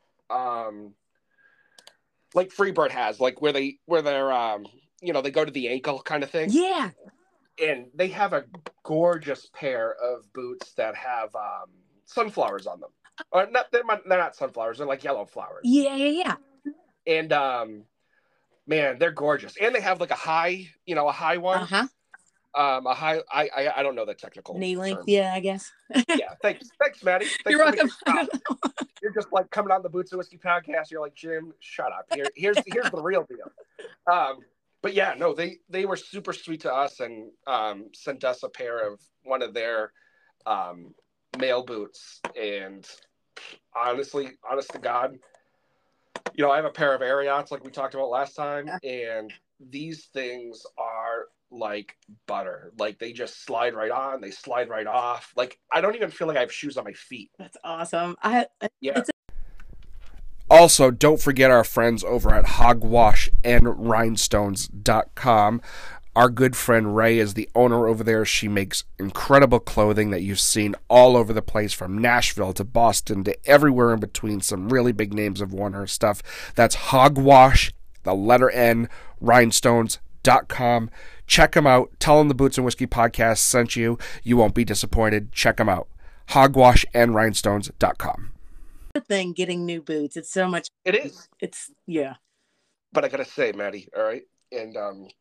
Freebird has, like where they're they go to the ankle kind of thing. Yeah. And they have a gorgeous pair of boots that have sunflowers on them. They're not sunflowers. They're like yellow flowers. Yeah. And man, they're gorgeous. And they have like a high one. Uh-huh. A high. I don't know the technical knee length. term. Yeah, I guess. Yeah. Thanks, Maddie. You're welcome. You're just like coming on the Boots and Whiskey podcast. You're like, Jim, shut up. Here's the real deal. But yeah, no, they were super sweet to us and sent us a pair of one of their male boots. And honest to God, I have a pair of Ariats like we talked about last time, and these things are like butter. Like they just slide right on, they slide right off. Like I don't even feel like I have shoes on my feet. That's awesome. Also, don't forget our friends over at hogwashandrhinestones.com. Our good friend Ray is the owner over there. She makes incredible clothing that you've seen all over the place, from Nashville to Boston to everywhere in between. Some really big names have worn her stuff. That's Hogwash, the letter N, rhinestones.com. Check them out. Tell them the Boots and Whiskey podcast sent you. You won't be disappointed. Check them out. Hogwashandrhinestones.com. Thing getting new boots. It's so much. It is. It's yeah. But I gotta say, Maddie, all right, and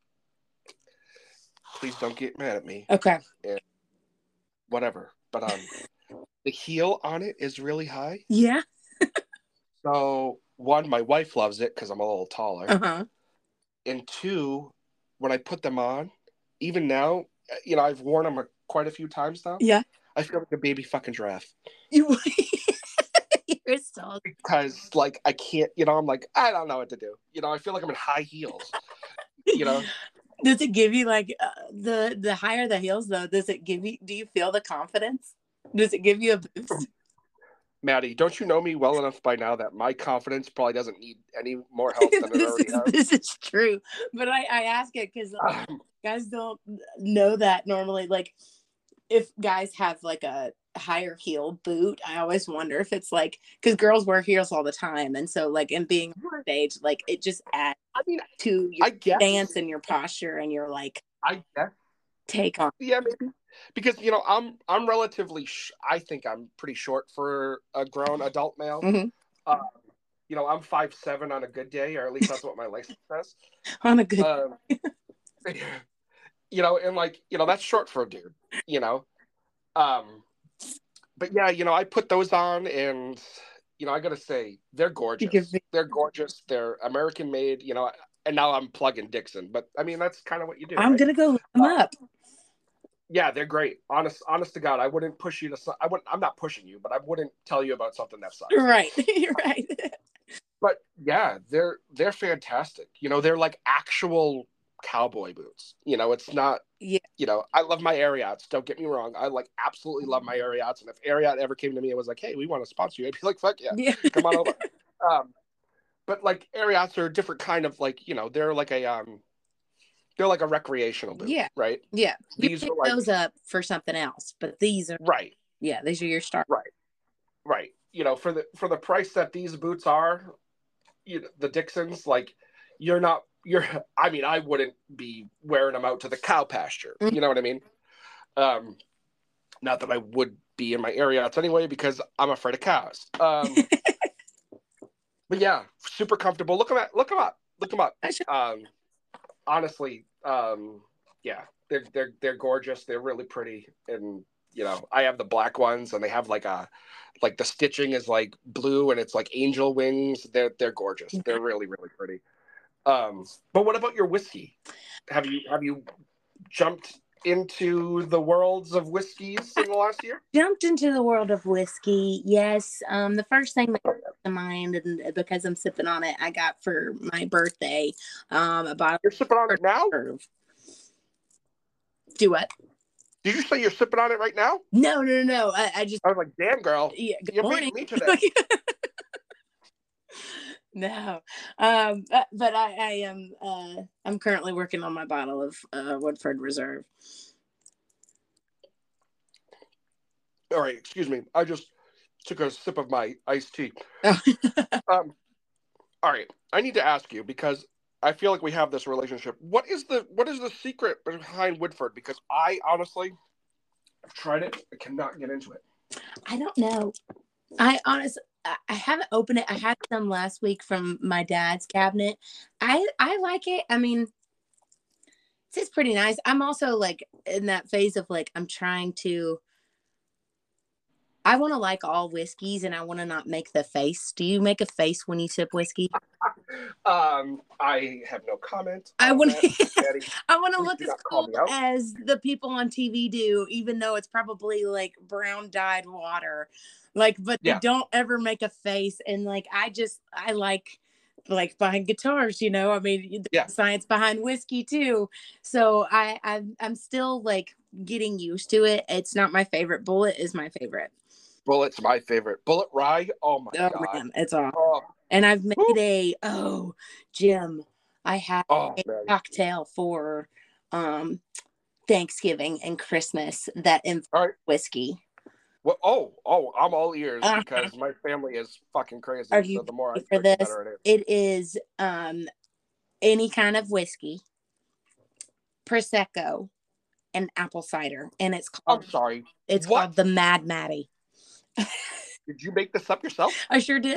please don't get mad at me. Okay. And whatever. But the heel on it is really high. Yeah. So one, my wife loves it because I'm a little taller. Uh-huh. And two, when I put them on, even now, I've worn them quite a few times now. Yeah. I feel like a baby fucking giraffe. You're so, because like I can't, I'm like, I don't know what to do. I feel like I'm in high heels. Does it give you like the higher the heels though? Do you feel the confidence? Does it give you a boost? Maddie, don't you know me well enough by now that my confidence probably doesn't need any more help than it already has? This is true. But I ask it because guys don't know that normally. Like if guys have like a higher heel boot, I always wonder if it's like, because girls wear heels all the time, and so like in being on stage, like it just adds to your stance and your posture and your like take on. Yeah, maybe because I'm relatively I think I'm pretty short for a grown adult male. Mm-hmm. I'm 5'7" on a good day, or at least that's what my license says. On a good and like that's short for a dude, but yeah, I put those on, and I gotta say they're gorgeous. They're gorgeous. They're American made. And now I'm plugging Dixon, but I mean that's kind of what you do. I'm gonna go look them up. Yeah, they're great. Honest to God, I wouldn't push you to. I'm not pushing you, but I wouldn't tell you about something that sucks. Right, you're right. But yeah, they're fantastic. They're like actual cowboy boots. It's not. Yeah. I love my Ariats. Don't get me wrong. I like absolutely love my Ariats. And if Ariat ever came to me and was like, "Hey, we want to sponsor you," I'd be like, "Fuck yeah. Come on over." But like Ariats are a different kind of like they're like a recreational boot. Yeah. Right. Yeah. These you pick those up for something else, but these are right. Yeah, these are your start. Right. For the price that these boots are, the Dixons, like I wouldn't be wearing them out to the cow pasture. Mm-hmm. You know what I mean? Not that I would be in my Ariats anyway, because I'm afraid of cows. But yeah, super comfortable. Look them up. Honestly, yeah, they're gorgeous. They're really pretty. And, I have the black ones, and they have like the stitching is like blue, and it's like angel wings. They're gorgeous. They're really, really pretty. But what about your whiskey? Have you jumped into the worlds of whiskeys in the last year? Jumped into the world of whiskey. Yes. The first thing that comes to mind, and because I'm sipping on it, I got for my birthday a bottle. You're sipping on it now? Reserve. Do what? Did you say you're sipping on it right now? No. I just. I was like, damn, girl. Yeah, good You're morning. beating me today. No, but I am. I'm currently working on my bottle of Woodford Reserve. All right, excuse me. I just took a sip of my iced tea. All right, I need to ask you because I feel like we have this relationship. What is the secret behind Woodford? Because I honestly have tried it. I cannot get into it. I don't know. I haven't opened it. I had some last week from my dad's cabinet. I like it. I mean, it's pretty nice. I'm also like in that phase of like I want to like all whiskeys and I want to not make the face. Do you make a face when you sip whiskey? I have no comment. I want to Please look do as not call cool me out. as the people on TV do, even though it's probably like brown dyed water. Like, but they don't ever make a face. And like, I like buying guitars, you know, I mean, the science behind whiskey too. So I'm still like getting used to it. It's not my favorite. Bulleit is my favorite. Bulleit's my favorite. Bulleit Rye. Oh my god. Man, it's awesome. Oh. And I've made Jim, I had a man. cocktail for Thanksgiving and Christmas that involved whiskey. Well, I'm all ears because my family is fucking crazy. Are you so the more I for drink, this? the better it is. It is any kind of whiskey, Prosecco, and apple cider, and it's called. I'm sorry. It's called the Mad Maddie. Did you make this up yourself? I sure did.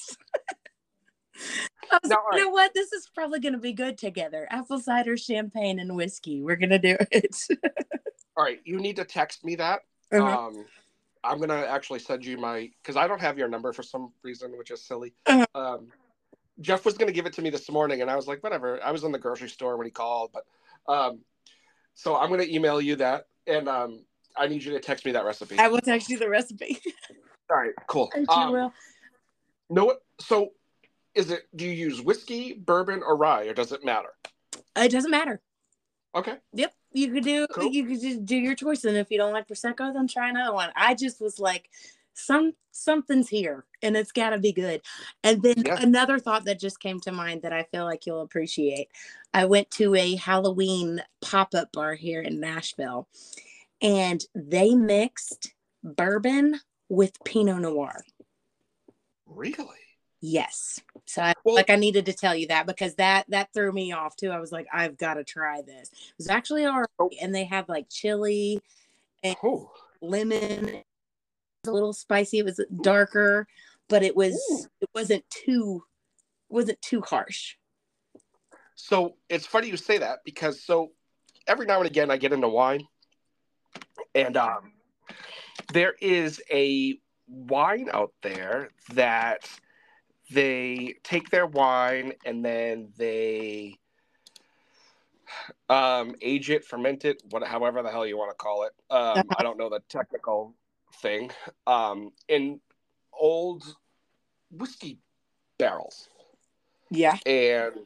You know what? This is probably going to be good together. Apple cider, champagne, and whiskey. We're going to do it. All right. You need to text me that. Uh-huh. I'm going to actually send you because I don't have your number for some reason, which is silly. Uh-huh. Jeff was going to give it to me this morning, and I was like, whatever. I was in the grocery store when he called. But so I'm going to email you that, and I need you to text me that recipe. I will text you the recipe. All right, cool. You will. Know what? So do you use whiskey, bourbon, or rye, or does it matter? It doesn't matter. Okay. Yep. You could just do your choice. And if you don't like Prosecco, then try another one. I just was like, something's here and it's gotta be good. And then another thought that just came to mind that I feel like you'll appreciate. I went to a Halloween pop-up bar here in Nashville, and they mixed bourbon with Pinot Noir. Really? Yes. So I needed to tell you that because that threw me off too. I was like, I've got to try this. It was actually all right. And they had like chili and lemon. It was a little spicy. It was darker, but it wasn't too harsh. So it's funny you say that because every now and again I get into wine, and there is a wine out there that they take their wine and then they age it, ferment it, however the hell you want to call it. I don't know the technical thing. In old whiskey barrels. Yeah. And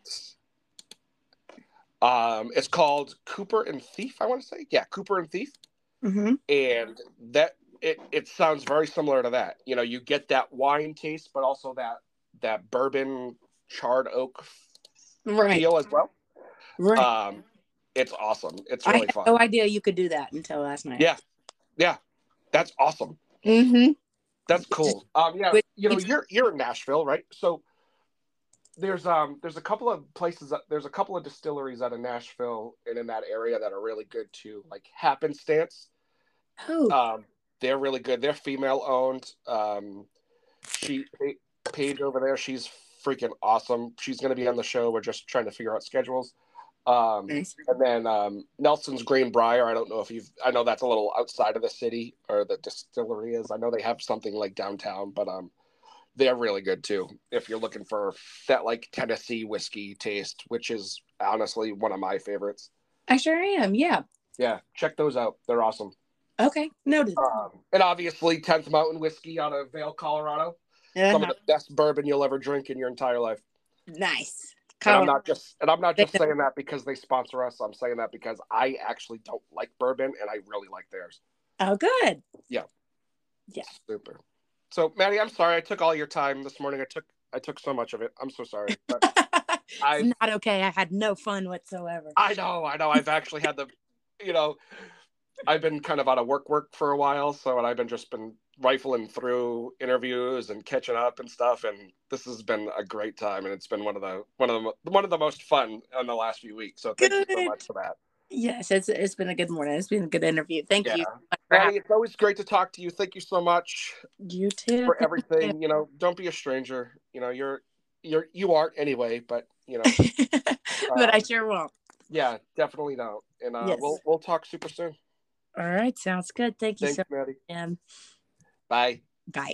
it's called Cooper and Thief, I want to say. Yeah, Cooper and Thief. Mm-hmm. And that it sounds very similar to that. You know, you get that wine taste, but also that bourbon charred oak feel as well. Right. It's awesome. It's really fun. I had no idea you could do that until last night. Yeah. That's awesome. Mm-hmm. That's cool. You're in Nashville, right? So there's a couple of places there's a couple of distilleries out of Nashville and in that area that are really good too, like Happenstance. They're really good. They're female owned. Paige over there, she's freaking awesome. She's going to be on the show. We're just trying to figure out schedules. Nice. And then Nelson's Greenbrier. I know that's a little outside of the city, or the distillery is. I know they have something like downtown, but they're really good too. If you're looking for that like Tennessee whiskey taste, which is honestly one of my favorites. I sure am. Yeah. Yeah, check those out. They're awesome. Okay, noted. And obviously, 10th Mountain Whiskey out of Vail, Colorado. Some of the best bourbon you'll ever drink in your entire life. Nice. And I'm not just saying that because they sponsor us. I'm saying that because I actually don't like bourbon, and I really like theirs. Oh, good. Yeah. Yeah. Super. So, Maddie, I'm sorry I took all your time this morning. I took so much of it. I'm so sorry. But it's not okay. I had no fun whatsoever. I know. I've actually had I've been kind of out of work for a while, and I've been rifling through interviews and catching up and stuff, and this has been a great time, and it's been one of the most fun in the last few weeks. So thank you so much for that. Yes, it's been a good morning. It's been a good interview. Thank you. Maddie, it's always great to talk to you. Thank you so much. You too. For everything. Don't be a stranger. You aren't anyway, but but I sure won't. Yeah, definitely don't. And yes. we'll talk super soon. All right, sounds good. Thank you so much, Maddie. Bye. Bye.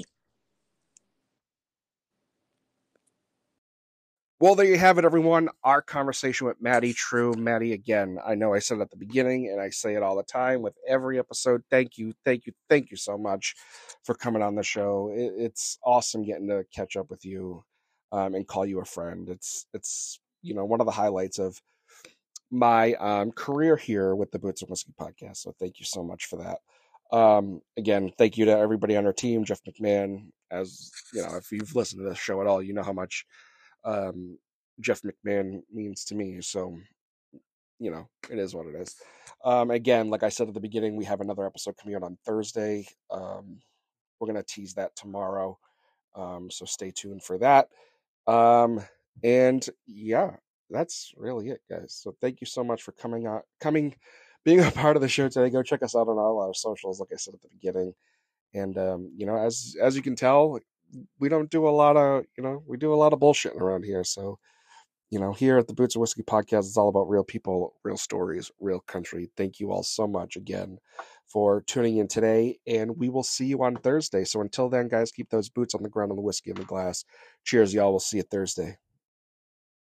Well, there you have it, everyone. Our conversation with Maddie True. Maddie, again, I know I said it at the beginning, and I say it all the time with every episode. Thank you so much for coming on the show. It's awesome getting to catch up with you and call you a friend. It's one of the highlights of my career here with the Boots and Whiskey podcast. So thank you so much for that. Again, thank you to everybody on our team, Jeff McMahon. As if you've listened to this show at all, you know how much Jeff McMahon means to me. So, it is what it is. Again, like I said at the beginning, we have another episode coming out on Thursday. We're going to tease that tomorrow. So stay tuned for that. And yeah, that's really it, guys. So thank you so much for being a part of the show today. Go check us out on all our socials, like I said at the beginning. And, as you can tell, we don't do a lot of, we do a lot of bullshitting around here. So, here at the Boots and Whiskey podcast, it's all about real people, real stories, real country. Thank you all so much again for tuning in today, and we will see you on Thursday. So until then, guys, keep those boots on the ground and the whiskey in the glass. Cheers, y'all. We'll see you Thursday.